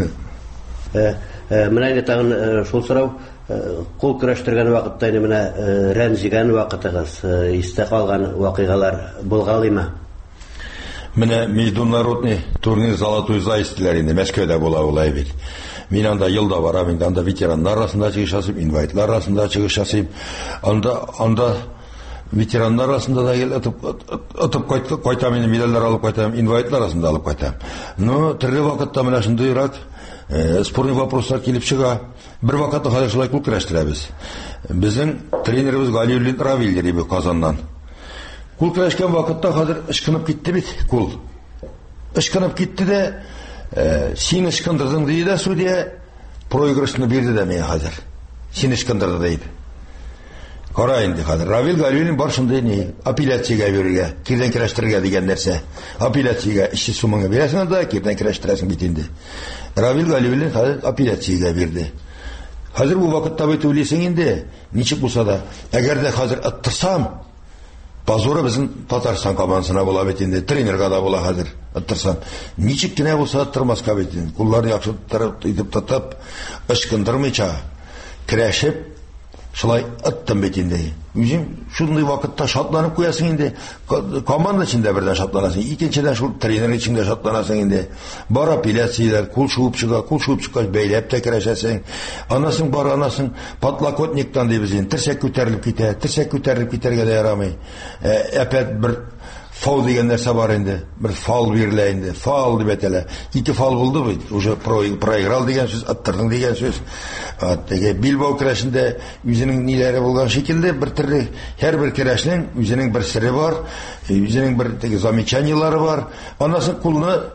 Менә инде тагын шул сорау кул көрәштергән вакытта инде менә рәнҗегән вакытыгыз истә калган вакыйгалар булгалыймы? Менә международный турнир Золотой Заяц диләр инде Мәскәүдә була улай бит. Мин анда елда барам инде анда ветераннар арасында чыгыш ясыйм, инвалидлар арасында чыгыш ясыйм. Анда анда ветераннар арасында да ел атып кайтам инде медальләр алып кайтам, инвалидлар арасында алып кайтам. Ну, төрле вакытта менә шундыйрак спорный вопрослар килеп чыга. Бер вакытта хәзер шулай күп көрәштерәбез. Безнең тренерыбыз Галиуллин Равил дип Казаннан. Кул көрәшкән вакытта хәзер ышкынып китте бит, кул. Ышкынып китте дә, син ышкындырдың диде дә судья проигрышны бирде дә миңа хәзер. Син ышкындырды дип. Кара инде хәзер Равил Галиуллин бар шундый ни, апелляциягә бирергә, кирдән көрәштерергә дигән нәрсә. Апелляциягә иши сумыңа бирәсең да, кирдән көрәштерәсең бит инде. Равил Галиуллин хәзер апелляциягә бирде. Хәзер бу вакытта бит уйлыйсың инде, ничек булса да, әгәр дә хәзер оттырсам, позоры безнең Татарстан командасына була бит инде, тренерга да була хәзер оттырсам. Ничек кенә булса оттырмаска бит инде. Кулларны яхшы итеп тотып, ышкындырмыйча, көрәшеп шулай оттым бит инде. Үзем шундый вакытта шатланып куясың инде. Команда içinde бердән шатланасың, икенчедән шул тренер içinde шатланасың инде. Бар апелляциялар, кул шуып чыга, кул шуып чыккач бәйләп тә керәшәсең. Анасың бар, анасың подлокотниктан дибез инде. Терсәк күтәрелеп китә, терсәк күтәрелеп китәргә дә ярамый. Әпәт бер фаул дигән нәрсә бар инде. Бер фаул бирелә инде. Фаул дип әйтәләр. Ике фаул булды бит. Уже проиграл дигән сүз, оттырдың дигән сүз. Теге Билбау көрәшендә үзенең ниләре булган шикелле бер төрле һәрбер көрәшнең үзенең бер сире бар, үзенең бер теге замечаниялары бар. Анасын кулны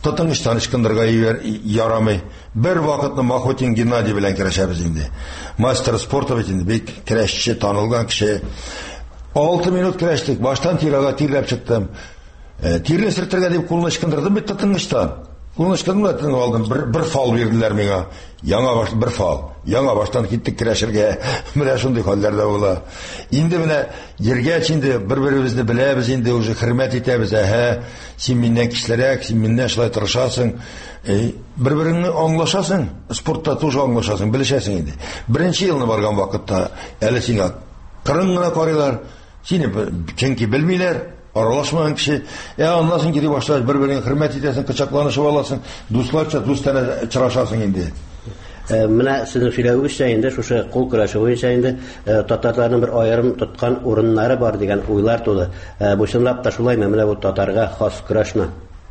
тотыңыштан ычкындырга ярамый. Бер вакытны Махотин Геннадий белән көрәшәбез инде. Мастер спорта бит инде, бик көрәшче, танылган кеше. алты минут көрәштек, баштан тирага тирләп чыктым. Тирле сөртергә дип кулны ычкындырдым бит тотыңыштан. Кулны ычкындырдым, алдым, бер бер фал бирделәр миңа. Яңа баш бер фал. Яңа баштан киттек көрәшергә. Менә шундый хәлләрдә була. Инде менә ергә инде бер-беребезне беләбез, инде уже хөрмәт итәбез. Әһә, син миннән кичлерәк, син миннән шулай тырышасың. Бер-береңне аңлашасың. Спортта тоже аңлашасың, белешәсең инде. Беренче елны барган вакытта әле сиңа кырын гына карыйлар. Сине чөнки белмиләр. Аралашмаган кеше, я аннан соң кире башлар, бер-береңне хөрмәт итәсең, кычакланышып аласың, дусларча дустана чырашасың инде. Менә сезнең сөйләвегезчә инде шушы кул көрәше буенча инде татарларның бер аерым тоткан урыннары бар дигән уйлар туды. Бу чынлап та шулаймы? Менә бу татарга хас көрәшме?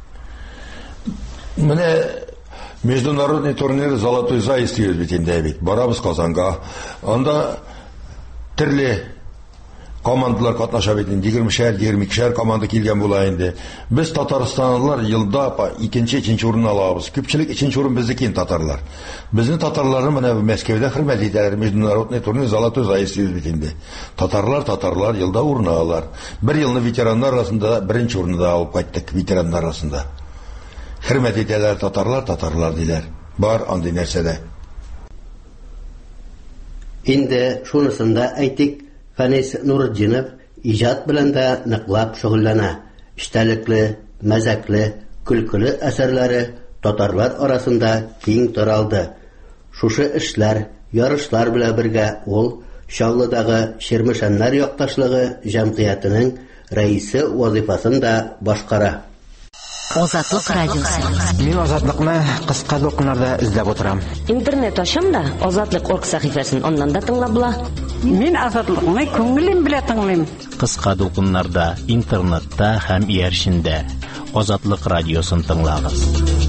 Менә международный турнир Золотой Заяц диюз бит инде бит. Барабыз Казанга. Анда төрле командалар катнаша бит инде. егерме шәһәр, егерме ике шәһәр команда килгән була инде. Без Татарстанлылар елда икенче, өченче урын алабыз. Күпчелек икенче урын безнекен татарлар. Безнең татарларны менә Мәскәүдә хөрмәт итәләр. Международный турнир Золотой Заяц диюз бит инде. Татарлар, татарлар елда урын алалар. Бер елны ветераннар арасында беренче урынны алып кайттык ветераннар арасында. Хөрмәт итәләр татарлар, татарлар диләр. Бар андый нәрсәдә. Инде шунысында әйтик, Фәнис Нуретдинов иҗат белән дә ныклап шөгыльләнә. Эчтәлекле, мәзәкле, көлкеле әсәрләре татарлар арасында киң таралды. Шушы эшләр, ярышлар белән бергә ул Чаллыдагы Ширмешәннәр якташлыгы җәмгыятенең рәисе вазифасын да башкара. Азатлык радиосы. Мин Азатлыкны кыска докумнарда эзләп утырам. Интернет ачам да Азатлык орг сәхифәсен аннан да тыңлап була. Мин Азатлыкны күңелем белән тыңлыйм. Кыска докумнарда интернетта һәм ияршендә Азатлык радиосын тыңлагыз.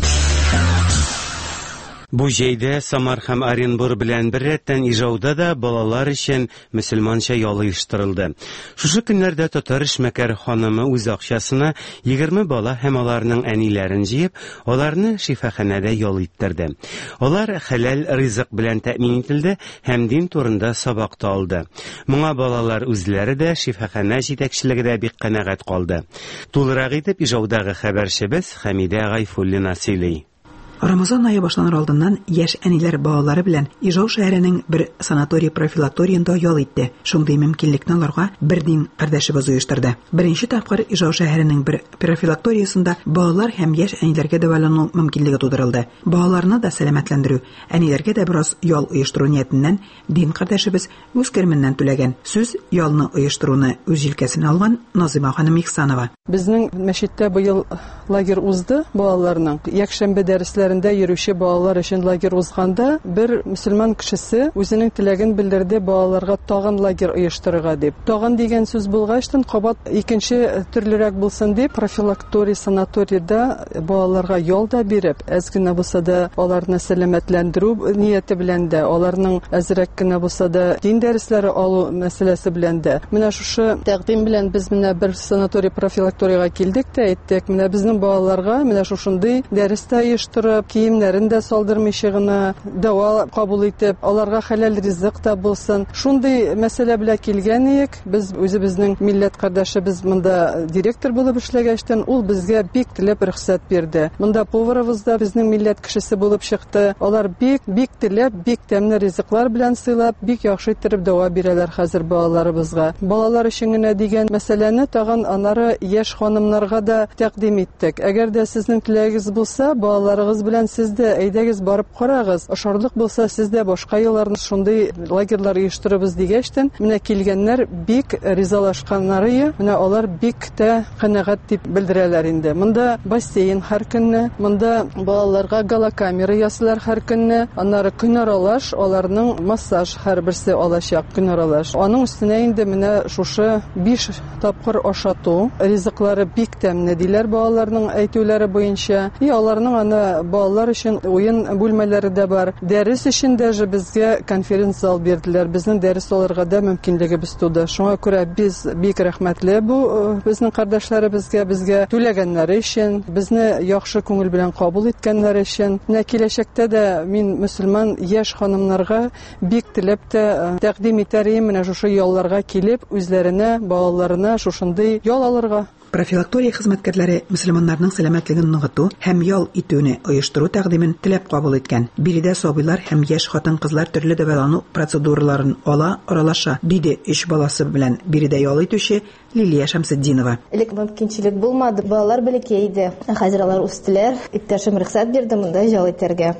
Бу җәйдә Самар һәм Оренбур белән бер рәттән Ижауда да балалар өчен мөселманча ял оештырылды. Шушы көннәрдә татар эшмәкәр ханымы үз акчасына егерме бала һәм аларның әниләрен җыеп, аларны шифаханәдә ял иттерде. Алар хәләл ризык белән тәэмин ителде һәм дин турында сабак та алды. Моңа балалар үзләре дә шифаханә җитәкчелегендә бик канәгать калды. Тулырак итеп Ижаудагы хәбәрчебез Хәмидә Гайфуллина сөйли. Рамазан айы башланыр алдыннан яшь әниләр балалары белән Ижау шәһәренең бер санаторий-профилакториенда ял итте. Шундый мөмкинлекне аларга бер дин кардәшебез оештырды. Беренче тапкыр Ижау шәһәренең бер профилакториясында балалар һәм яшь әниләргә дәвалану мөмкинлеге тудырылды. Балаларны да сәламәтләндерү, әниләргә дә бераз ял оештыру ниятеннән дин кардәшебез үз кеременнән түләгән. Сүз ялны оештыруны үз җилкәсенә алган Назыйма ханым Ихсанова. Безнең мәчеттә быел лагерь узды балаларның. Якшәмбе дәресләре йөрүче балалар өчен лагерь узганда бер мөселман кешесе үзенең теләген белдерде балаларга тагын лагерь оештырырга дип. Тагын дигән сүз булгачтан кабат икенче төрлерәк булсын дип профилакторий санаторийда балаларга ял да биреп, әз генә булса да аларны сәламәтләндерү нияте белән дә, аларның әзрәк кенә булса да дин дәресләре алу мәсьәләсе белән дә. Менә шушы тәкъдим белән без менә бер санаторий профилакторийга килдек тә әйттек, менә безнең балаларга менә шушындый дәрестә оештырып киемнәрен дә салдырмыйча гына дәва кабул итеп, аларга хәләл ризык та булсын. Шундый мәсьәлә белән килгән идек. Без үзебезнең милләт кардәшебез монда директор булып эшләгәчтән ул безгә бик теләп рөхсәт бирде. Монда поварыбыз да безнең милләт кешесе булып чыкты. Алар бик бик теләп, бик тәмле ризыклар белән сыйлап, бик яхшы итеп дәва бирәләр хәзер балаларыбызга. Балалар өчен генә дигән мәсьәләне тагын анары яшь ханымнарга да тәкъдим иттек. Әгәр дә сезнең теләгегез булса, балаларыгыз белән сез дә әйдәгез барып карагыз. Ошарлык булса, сез дә башка елларны шундый лагерьлар оештырабыз дигәчтән, менә килгәннәр бик ризалашканнары, менә алар бик тә канәгать дип белдерәләр инде. Монда бассейн һәр көнне, монда балаларга галокамера ясыйлар һәр көнне, аннары көн аралаш аларның массаж һәрберсе алачак көн аралаш. Аның өстенә инде менә шушы биш тапкыр ашату, ризыклары бик тәмле диләр балаларның әйтүләре буенча. И аларның аны балалар өчен уен бүлмәләре дә бар. Дәрес өчен даже безгә конференц зал бирделәр. Безнең дәрес алырга да мөмкинлегебез туды. Шуңа күрә без бик рәхмәтле бу безнең кардәшләребезгә, безгә түләгәннәре өчен, безне яхшы күңел белән кабул иткәннәре өчен. Менә киләчәктә дә мин мөселман яшь ханымнарга бик теләп тә тәкъдим итәрем, менә шушы ялларга килеп, үзләренә, балаларына шушындый ял алырга. Профилактория хезмәткәрләре мөселманнарның сәламәтлеген ныгыту һәм ял итүне оештыру тәкъдимен теләп кабул иткән. Биредә сабыйлар һәм яшь хатын-кызлар төрле дәвалану процедураларын ала, аралаша, диде өч баласы белән биредә ял итүче Лилия Шамсетдинова. Элек мөмкинчелек булмады, балалар бәләкәй иде. Хәзер алар үстеләр. Иптәшем рөхсәт бирде монда ял итәргә.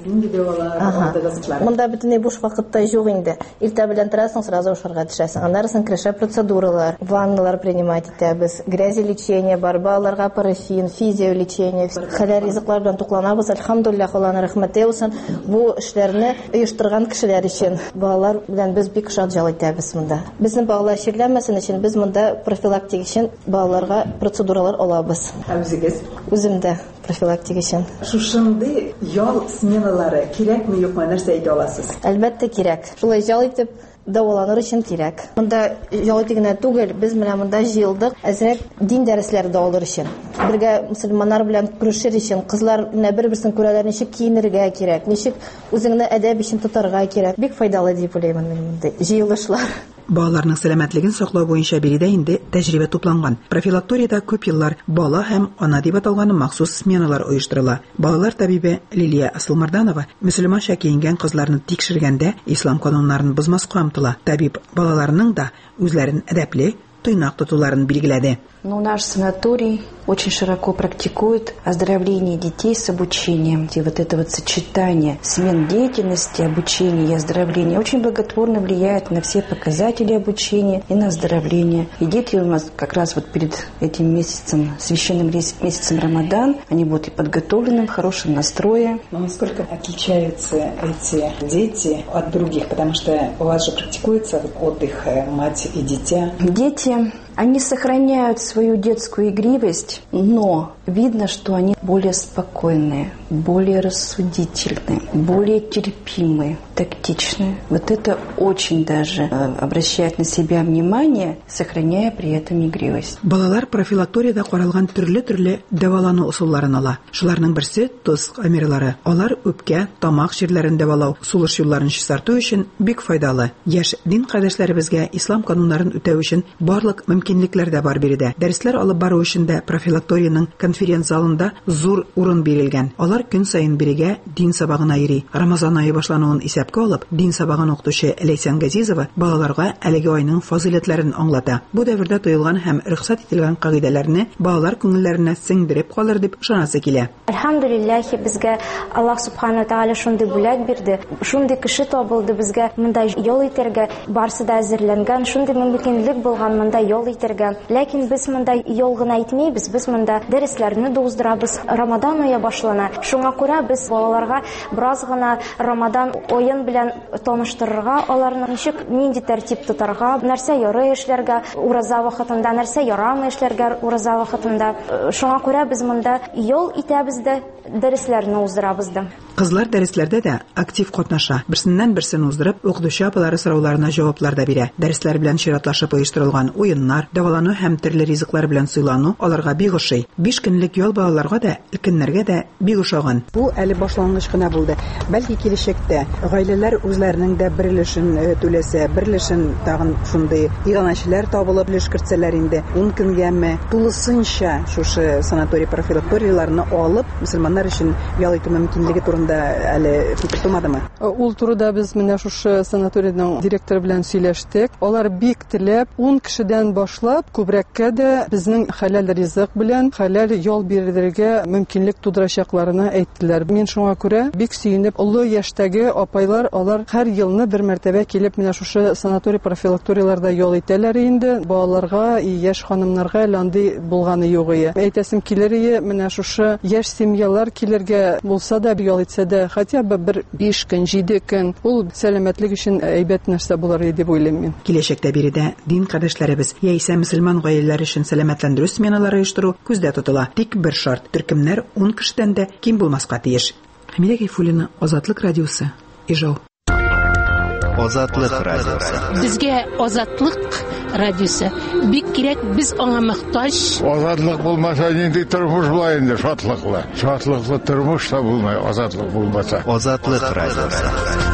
Монда бөтенләй буш вакытта юк инде. Иртә белән торасың, сразу ушарга төшәсең. Аннан керешә процедуралар, ванналар принимать итәбез, грязелечение бар, балаларга парафин, физиолечение. Хәләл ризыклар белән тукланабыз. Әлхәмдүлилләх, Аллаһның рәхмәте булсын. Бу эшләрне оештырган кешеләр өчен, балалар белән без бик шат ял итәбез монда. Безнең балалар ширләнмәсен өчен без монда профилактика өчен балаларга процедуралар алабыз. Үзегез? Үземдә профилактика өчен. Шушындый ял сменалары кирәкме, юкмы, нәрсә әйтә аласыз? Әлбәттә кирәк. Шулай ял итеп дәваланыр өчен кирәк. Монда ял итүгенә түгел, без менә монда җыелдык, әзрәк дин дәресләре дә алыр өчен. Бергә мөселманнар белән күрешер өчен, кызлар менә бер-берсен күрәләр, ничек киенергә кирәк, ничек үзеңне әдәп өчен тотарга кирәк. Бик файдалы дип уйлыйм мин монда җыелышлар. Балаларның сәламәтлеген саклау буенча биредә инде тәҗрибә тупланган. Профилакториядә күп еллар бала һәм ана дип аталган махсус сменалар оештырыла. Балалар табибы Лилия Асылмарданова мөселманча киенгән кызларны тикшергәндә ислам кануннарын бозмаска омтыла. Табиб балаларның да үзләрен әдәпле, тыйнак тотуларын билгеләде. Но наш санаторий очень широко практикует оздоровление детей с обучением. И вот это вот сочетание смен деятельности, обучения и оздоровления очень благотворно влияет на все показатели обучения и на оздоровление. И дети у нас как раз вот перед этим месяцем, священным месяцем Рамадан, они будут и подготовлены, в хорошем настрое. Но насколько отличаются эти дети от других? Потому что у вас же практикуется отдых мать и дитя. Дети... Они сохраняют свою детскую игривость, но видно, что они более спокойные, более рассудительные, более терпимые, тактичные. Вот это очень даже обращает на себя внимание, сохраняя при этом игривость. Балалар профилакториядә каралган төрле-төрле дәвалану усулларын ала. Шуларның берсе тоз камералары. Алар үпкә, тамак җирләрен дәвалау, сулыш юлларын чистарту өчен бик файдалы. Яшь дин кардәшләребезгә ислам кануннарын үтәү өчен барлык мөмкинлекләр дә бар биредә. Дәресләр алып бару өчен дә профилакторияның конференц залында зур урын бирелгән. Алар көн саен бирегә дин сабагына йөри. Рамазан ае башлануын исәпкә алып, дин сабагын укытучы Ләйсән Газизова балаларга әлеге айның фазиләтләрен аңлата. Бу дәвердә тыелган һәм рөхсәт ителгән кагыйдәләрне балалар күңелләренә сеңдереп калыр дип ышанасы килә. Әлхәмдүлилләһи, безгә Аллаһ субхана тааля шундый бүләк бирде. Шундый кеше табылды безгә монда ял итәргә, барсы да әзерләнгән, шундый мөмкинлек булган монда ял итәргә. Ләкин без монда ял гына итмәйбез, без монда дәресләрне уздырабыз. Рамадан ае башлана. Шуңа күрә без балаларга бераз гына Рамадан оен белән таныштырырга, аларны ничек, нинди тәртип тотарга, нәрсә ярый эшләргә ураза вакытында, нәрсә ярамый эшләргә ураза вакытында. Шуңа күрә без монда ял итәбез дә, дәресләрне уздырабыз да. Кызлар дәресләрдә дә актив катнаша. Берсеннән берсен уздырып, укытучы апалары сорауларына җаваплар да бирә. Дәресләр белән чиратлашып оештырылган уеннар, дәвалану һәм төрле ризыклар белән сыйлану аларга бик ошый. Биш көнлек ял балаларга да, өлкәннәргә дә бик ошаган. Бу әле башлангыч кына булды. Бәлки киләчәктә гаиләләр үзләренең дә бер өлешен түләсә, бер өлешен тагын шундый иганәчеләр табылып өлеш кертсәләр инде, ун көнгәме тулысынча шушы санаторий профилакторияларны алып, мөселманнар өчен ял итү мөмкинлеге турында әле фикер тумадымы? Ул турыда без менә шушы санаторийның директоры белән сөйләштек. Алар бик теләп ун кешедән башлап күбрәккә дә безнең хәләл ризык белән хәләл ял бирергә мөмкинлек тудырачакларына әйттеләр. Мин шуңа күрә бик сөенеп, олы яшьтәге апайлар, алар һәр елны бер мәртәбә килеп менә шушы санаторий профилакторияларда ял итәләр инде. Балаларга, яшь ханымнарга ланды булганы юк иде. Әйтәсем килер иде, менә шушы яшь семьялар килергә булса да ял итсә дә, хотя бы бер биш көн, җиде көн, ул сәламәтлек өчен әйбәт нәрсә булыр дип уйлыйм мин. Киләчәктә биредә дин кардәшләребез яисә мөселман гаиләләре өчен сәламәтләндерү сменалары оештыру күздә тотыла. Тик бер шарт: төркемнәр ун кешедән дә ким булмаска тиеш. Хамида Гайфуллина, Азатлык радиосы, Ижау. Азатлык радиосы. Безгә Азатлык радиосы бик кирәк, без аңа мохтаҗ. Азатлык булмаса, нинди тормыш була инде, шатлыклы. Шатлыклы тормыш та булмай, азатлык булмаса. Азатлык радиосы.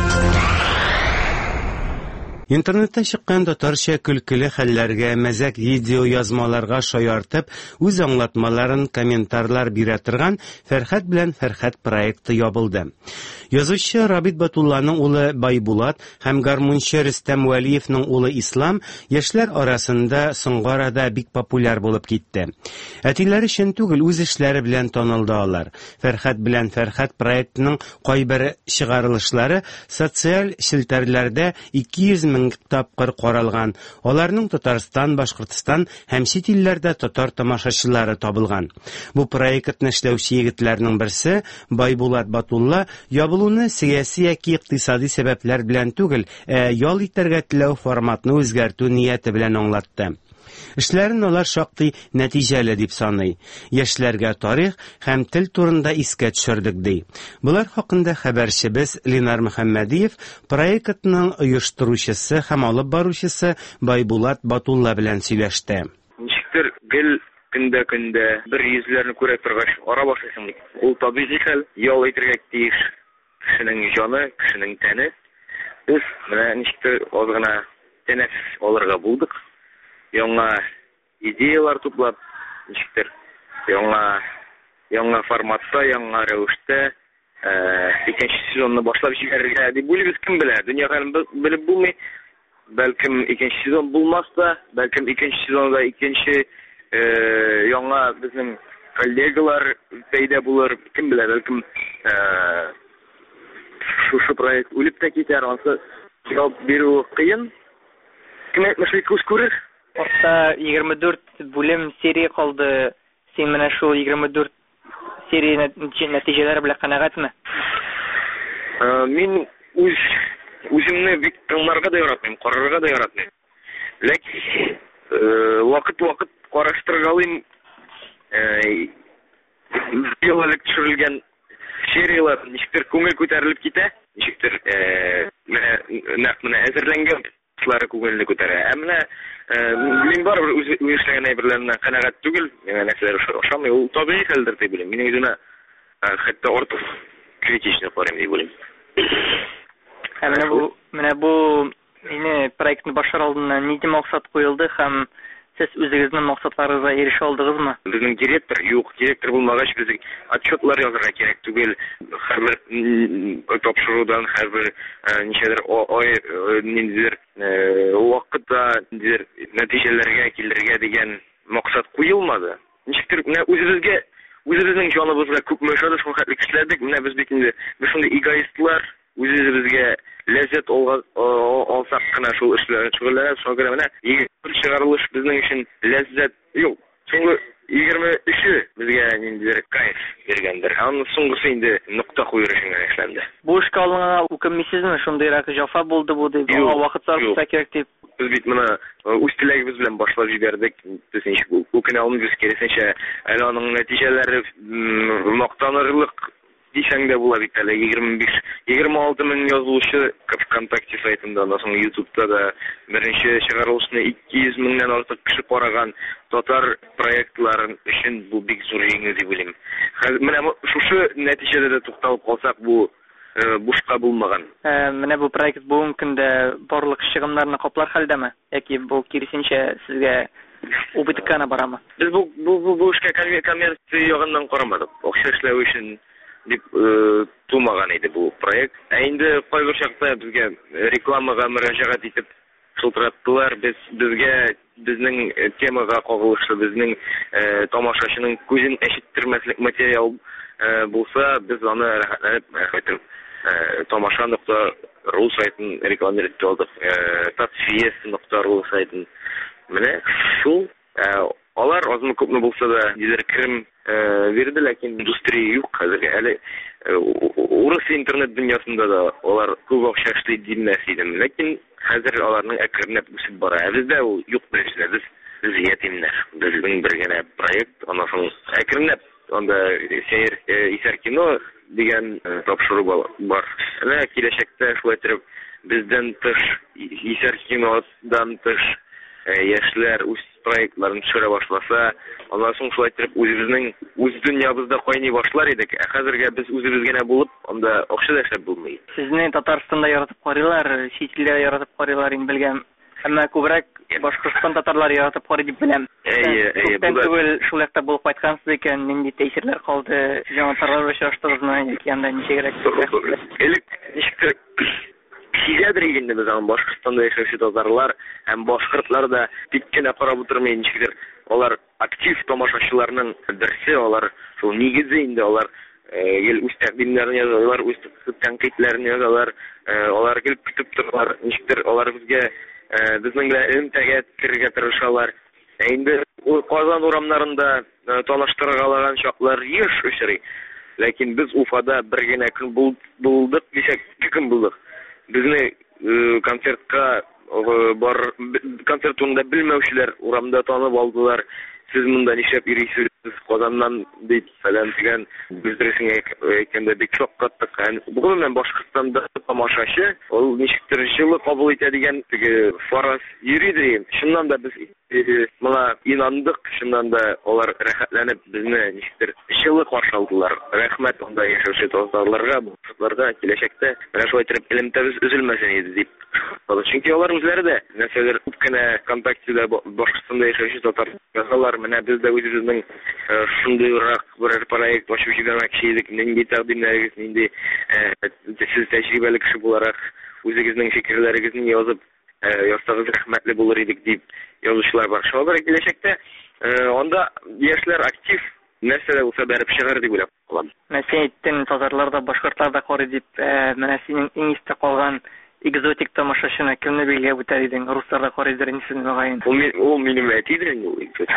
Интернетта чыккан татарча көлкеле хәлләргә, мәзәк видео язмаларга шаяртып, үз аңлатмаларын, комментарийлар бирә торган Фәрхәт белән Фәрхәт проекты ябылды. Язучы Рабит Батулланың улы Байбулат һәм гармунчы Рөстәм Вәлиевнең улы Ислам яшьләр арасында соңгы арада бик популяр булып китте. Әтиләре өчен түгел, үз эшләре белән танылды алар. Фәрхәт белән Фәрхәт проектының кайбер чыгарылышлары социаль челтәрләрдә ике йөз мең тапкыр каралган. Аларның Татарстан, Башкортстан һәм чит илләрдә татар тамашачылары табылган. Бу проектны эшләүче егетләрнең берсе Байбулат Батулла ябылуны сияси яки икътисади сәбәпләр белән түгел, ә ял итәргә теләү форматны үзгәртү нияте белән аңлатты. Эшләрен алар шактый нәтиҗәле дип саный. Яшьләргә тарих һәм тел турында искә төшердек ди. Булар хакында хәбәрчебез Ленар Мөхәммәдиев проектның оештыручысы һәм алып баручысы Байбулат Батулла белән сөйләште. Ничектер гел көндә-көндә бер йөзләрне күрә торгач ара башлыйсың. Ул табигый хәл, ял итәргә тиеш кешенең җаны, кешенең тәне. Без менә ничектер аз гына тәнәфес алырга булдык. Яңа идеялар туплап, ничектер, яңа, яңа форматта, яңа рәвештә икенче сезонны башлап җибәрергә дип уйлыйбыз, кем белә, дөнья хәлен белеп булмый. Бәлкем икенче сезон булмас та, бәлкем икенче сезонда икенче яңа безнең коллегалар пәйда булыр, кем белә, бәлкем шушы проект үлеп тә китәр, ансы җавап бирү кыен. Кем әйтмешли күз күрер? Орта егерме дүрт бүлем серия калды. Син менә шул егерме дүрт серия нәтиҗәләре белән канәгатьме? Мин үз үземне бик тыңларга да яратмыйм, карарга да яратмыйм. Ләкин вакыт-вакыт караштыргалыйм. Еллык төшерелгән сериялар ничектер күңел күтәрелеп китә, ничектер менә менә әзерләнгән кешеләр күңелне күтәрә. Ә менә мин бар үз эшләгән әйберләреннән канәгать түгел, нәрсәләр ошамый, ул табигый хәлдер дип беләм. Мин үзенә хәтта артык критично карыйм дип беләм. Ә менә бу менә бу мине проектны башлар алдыннан нинди максат куелды һәм сез үзегезнең максатларыгызга ирешә алдыгызмы? Безнең директор, юк, директор булмагач безгә отчетлар язарга кирәк түгел. Һәрбер тапшырудан, һәрбер ничәдер ай ниндидер вакытта ниндидер нәтиҗәләргә килергә дигән максат куелмады. Ничектер менә үзебезгә, үзебезнең җаныбызга күпме шундый хәтлек эшләдек, менә без бит инде без шундый эгоистлар, үзебезгә ләззәт алсак кына шул эшләргә шөгыльләнәбез, шуңа күрә менә егерме чыгарылыш безнең өчен ләззәт юк. Соңгы егерме өче безгә ниндидер кайф биргәндер. Аның соңгысы инде нокта куер өчен эшләнде. Бу эшкә алынганга үкенмисезме? Шундыйрак җафа булды бу дип, аңа вакыт сарыфта кирәк дип. Без бит менә үз теләгебез белән башлап җибәрдек. Без ничек үкенә алмыйбыз, киресенчә, әле аның нәтиҗәләре мактанырлык дисәң дә була бит әле. егерме биш егерме алты мең язылучы ВКонтакте сайтында, аннан соң Ютубта да беренче чыгарылышны ике йөз меңнән артык кеше караган. Татар проектларын өчен бу бик зур җиңү дип уйлыйм. Менә шушы нәтиҗәдә дә тукталып калсак, бу бушка булмаган. Менә бу проект бүгенге көндә барлык чыгымнарны каплар хәлдәме? Яки бу киресенчә сезгә убытыкка барамы? Без бу бу бу эшкә коммерция ягыннан карамадык. Акча эшләү өчен дип тумаган иде бу проект. Ә инде кайбер чакта безгә рекламага мөрәҗәгать итеп шылтыраттылар. Без безгә безнең темага кагылышлы, безнең тамашачының күзен әчеттермәслек материал булса, без аны рәхәтләнеп тамаша нокта ру сайтын рекламировать итеп алдык. Татфиес нокта ру сайтын. Менә шул алар азмы күпме булса да диләр керем бирде, ләкин индустрия юк хәзергә. Әле урыс интернет дөньясында да алар күп акча эшли димәс идем, ләкин хәзер аларның әкренләп үсеп бара. Ә бездә ул юк беренчеләр, без без ятимнәр. Безнең бер генә проект, аннан соң әкренләп анда сәер исәр кино дигән тапшыру бар. Менә киләчәктә шулай итеп бездән тыш, исәр кинодан тыш яшьләр үз проектларын төшерә башласа, аннан соң шулай итеп үзебезнең үз дөньябызда кайный башлар идек. Ә хәзергә без үзебез генә булып, анда акча да эшләп булмый. Сезне Татарстанда яратып карыйлар, чит илдә яратып карыйлар инде белгән. Әмма күбрәк Башкортстан татарлары яратып карый дип беләм. Әйе, әйе, бу да шул якта булып кайткансыз икән, нинди тәэсирләр калды? Җанатарлар очраштыгызмы, яки анда ничегрәк? Элек ничек сизәдер инде без аны Башкортстанда яшәүче татарлар һәм башкортлар да бик кенә карап утырмый ничектер. Алар актив тамашачыларның берсе, алар шул нигезе инде алар гел үз тәкъдимнәрен язалар, үз тәнкыйтьләрен язалар, алар гел көтеп торалар, ничектер алар безгә безнең белән элемтәгә кирергә тырышалар. Ә инде Казан урамнарында таныштыргалаган чаклар еш очрый. Ләкин без Уфада бер генә көн булдык, дисәк, ике көн булдык. Безне концертка бар концерт турында белмәүчеләр урамда танып алдылар. Сез монда нишләп йөрисез? Казаннан дип фәлән дигән белдерсең әйткәндә бик шаккаттык. Бүген Башкортстанда тамашачы, ул ничектер җылы кабул итә дигән теге фараз йөридер. Шуннан да без моңа инандык, шуннан да алар рәхәтләнеп безне ничектер җылы каршы алдылар. Рәхмәт анда яшәүче татарларга, башкортларга киләчәктә менә шулай итеп элемтәбез өзелмәсен иде дип. Чөнки алар үзләре дә нәрсәләр күп кенә контактида Башкортстанда яшәүче татарлар менә без дә үзебезнең шундыйрак бер проект ачып җибәрмәкче идек. Нинди тәкъдимнәрегез, нинди сез тәҗрибәле кеше буларак үзегезнең фикерләрегезне язып ясагыз рәхмәтле булыр идек дип язучылар бар. Шулай киләчәктә анда яшьләр актив нәрсәләр булса бәреп чыгар дип уйлап калам. Менә син әйттең, татарлар да башкортлар да карый дип, менә синең иң истә калган экзотик тамашачыны кемне билгеләп үтәр идең? Руслар да карыйдыр инде сезне мөгаен. Ул минем әтидер инде ул экзотик.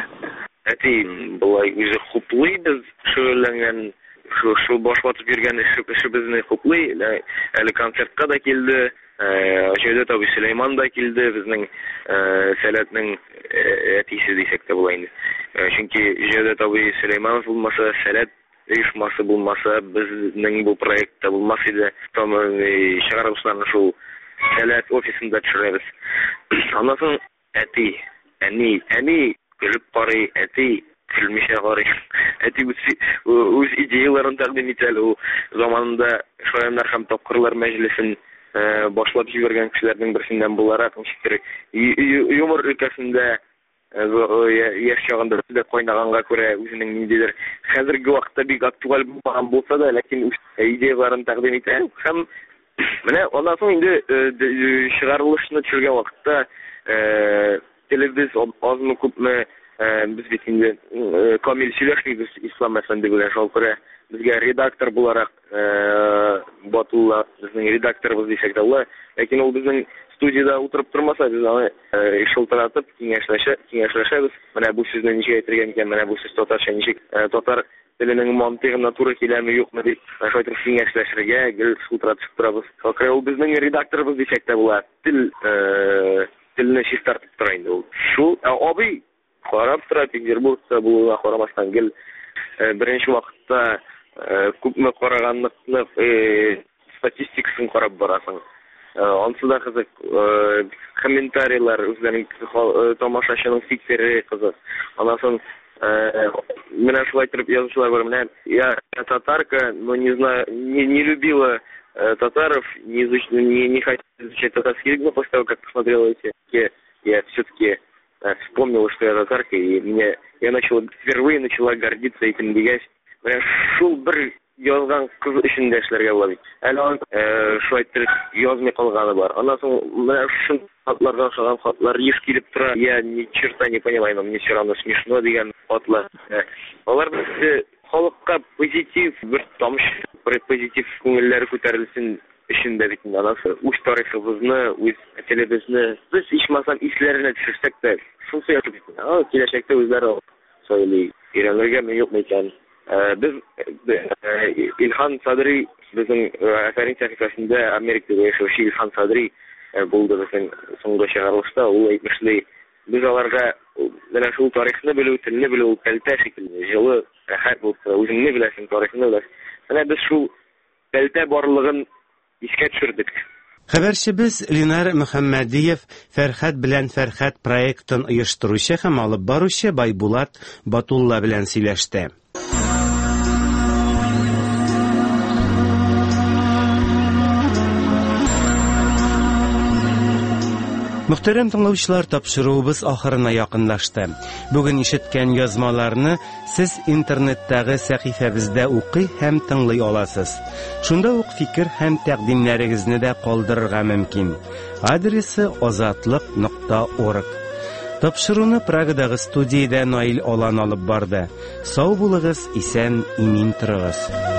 Әти булай үзе хуплый, без шөгыльләнгән шул башватып йөргән эшебезне хуплый. Әле концертка да килде, Җәүдәт абый Сөләйман да килде, безнең Сәләтнең әтисе дисәк тә була инде. Чөнки Җәүдәт абый Сөләйманов булмаса, Сәләт оешмасы булмаса, безнең бу проектта булмас иде. Там чыгарылышларны шул Сәләт офисында төшерәбез. Аннан соң әти, әни, әни көлеп карый, әти көлмичә карый. Әти үз идеяларын тәкъдим итә, ул заманында шаяннар һәм тапкырлар мәҗлесен башлап җибәргән кешеләрнең берсеннән буларак, ничектер юмор өлкәсендә яшь чагында да кайнаганга күрә үзенең ниндидер хәзерге вакытта бик актуаль булмаган булса да, ләкин идеяларын тәкъдим итә. Һәм менә аннан соң инде чыгарылышны төшергән вакытта телевиз азмы күпме без бит инде Камил сөйләшмибез Ислам әфәнде белән шул күрә безгә редактор буларак Батулла безнең редакторыбыз дисәк тә була, ләкин ул безнең студияда утырып тормаса, без аны шылтыратып киңәшләшәбез. Менә бу сүзне ничек әйтергә икән, менә бу сүз татарча ничек, татар теленең мантыгына туры киләме, юкмы дип шайтыр киңәшләшергә гел шылтыратып торабыз. Хакыры ул безнең редакторыбыз дисәк тә була. Тел телне чистартып тора инде ул. Шул абый карап тора, Петербургта булуга карамастан гел беренче вакытта күпме караганлыкны статистикасын карап барасың. Ансы да кызык, комментарийлар, үзләренең тамашачының фикере кызык. Аннан соң менә шулай итеп язучылар бар, менә я татарка, но не знаю, не, не любила татаров, не изучила, не, не хотела изучать татарский язык, но после того, как посмотрела эти, я все-таки вспомнила, что я татарка, и меня, я начала, впервые начала гордиться этим дигәч. Менә шул бер язган кыз өчен дә эшләргә була бит. Әле аны шулай итеп язмый калганы бар. Аннан соң менә шул хатларга охшаган хатлар еш килеп тора. Я ни черта не понимаю, но мне все равно смешно дигән хатлар. Алар безне халыкка позитив, бер тамчы позитив күңелләр күтәрелсен өчен дә бит. Аннан соң үз тарихыбызны, үз телебезне без ичмасам исләренә төшерсәк тә, шул сөйләп бит. Киләчәктә үзләре сөйли, өйрәнергә мин юк микән? Biz İlhan Sadri bizim Əfərin səhifəsində Amerikada yaşayan İlhan Sadri buldu bizim sonunda çağırılışda. O etmişli Без аларга менә шул тарихны белү, телне белү, кәлтә шикелле, җылы, рәхәт булып тора, үзеңне беләсең, тарихны беләсең. Менә без шул кәлтә барлыгын искә төшердек. Хәбәрчебез Ленар Мөхәммәдиев Фәрхәт белән Фәрхәт проектын оештыручы һәм алып баручы Байбулат Батулла белән сөйләште. Мөхтәрәм тыңлаучылар, тапшыруыбыз ахырына якынлашты. Бүген ишеткән язмаларны сез интернеттагы сәхифәбездә укый һәм тыңлый аласыз. Шунда ук фикер һәм тәкъдимнәрегезне дә калдырырга мөмкин. Адресы азатлык нокта орг. Тапшыруны Прагадагы студиядә Наил Алан алып барды. Сау булыгыз, исән, имин торыгыз.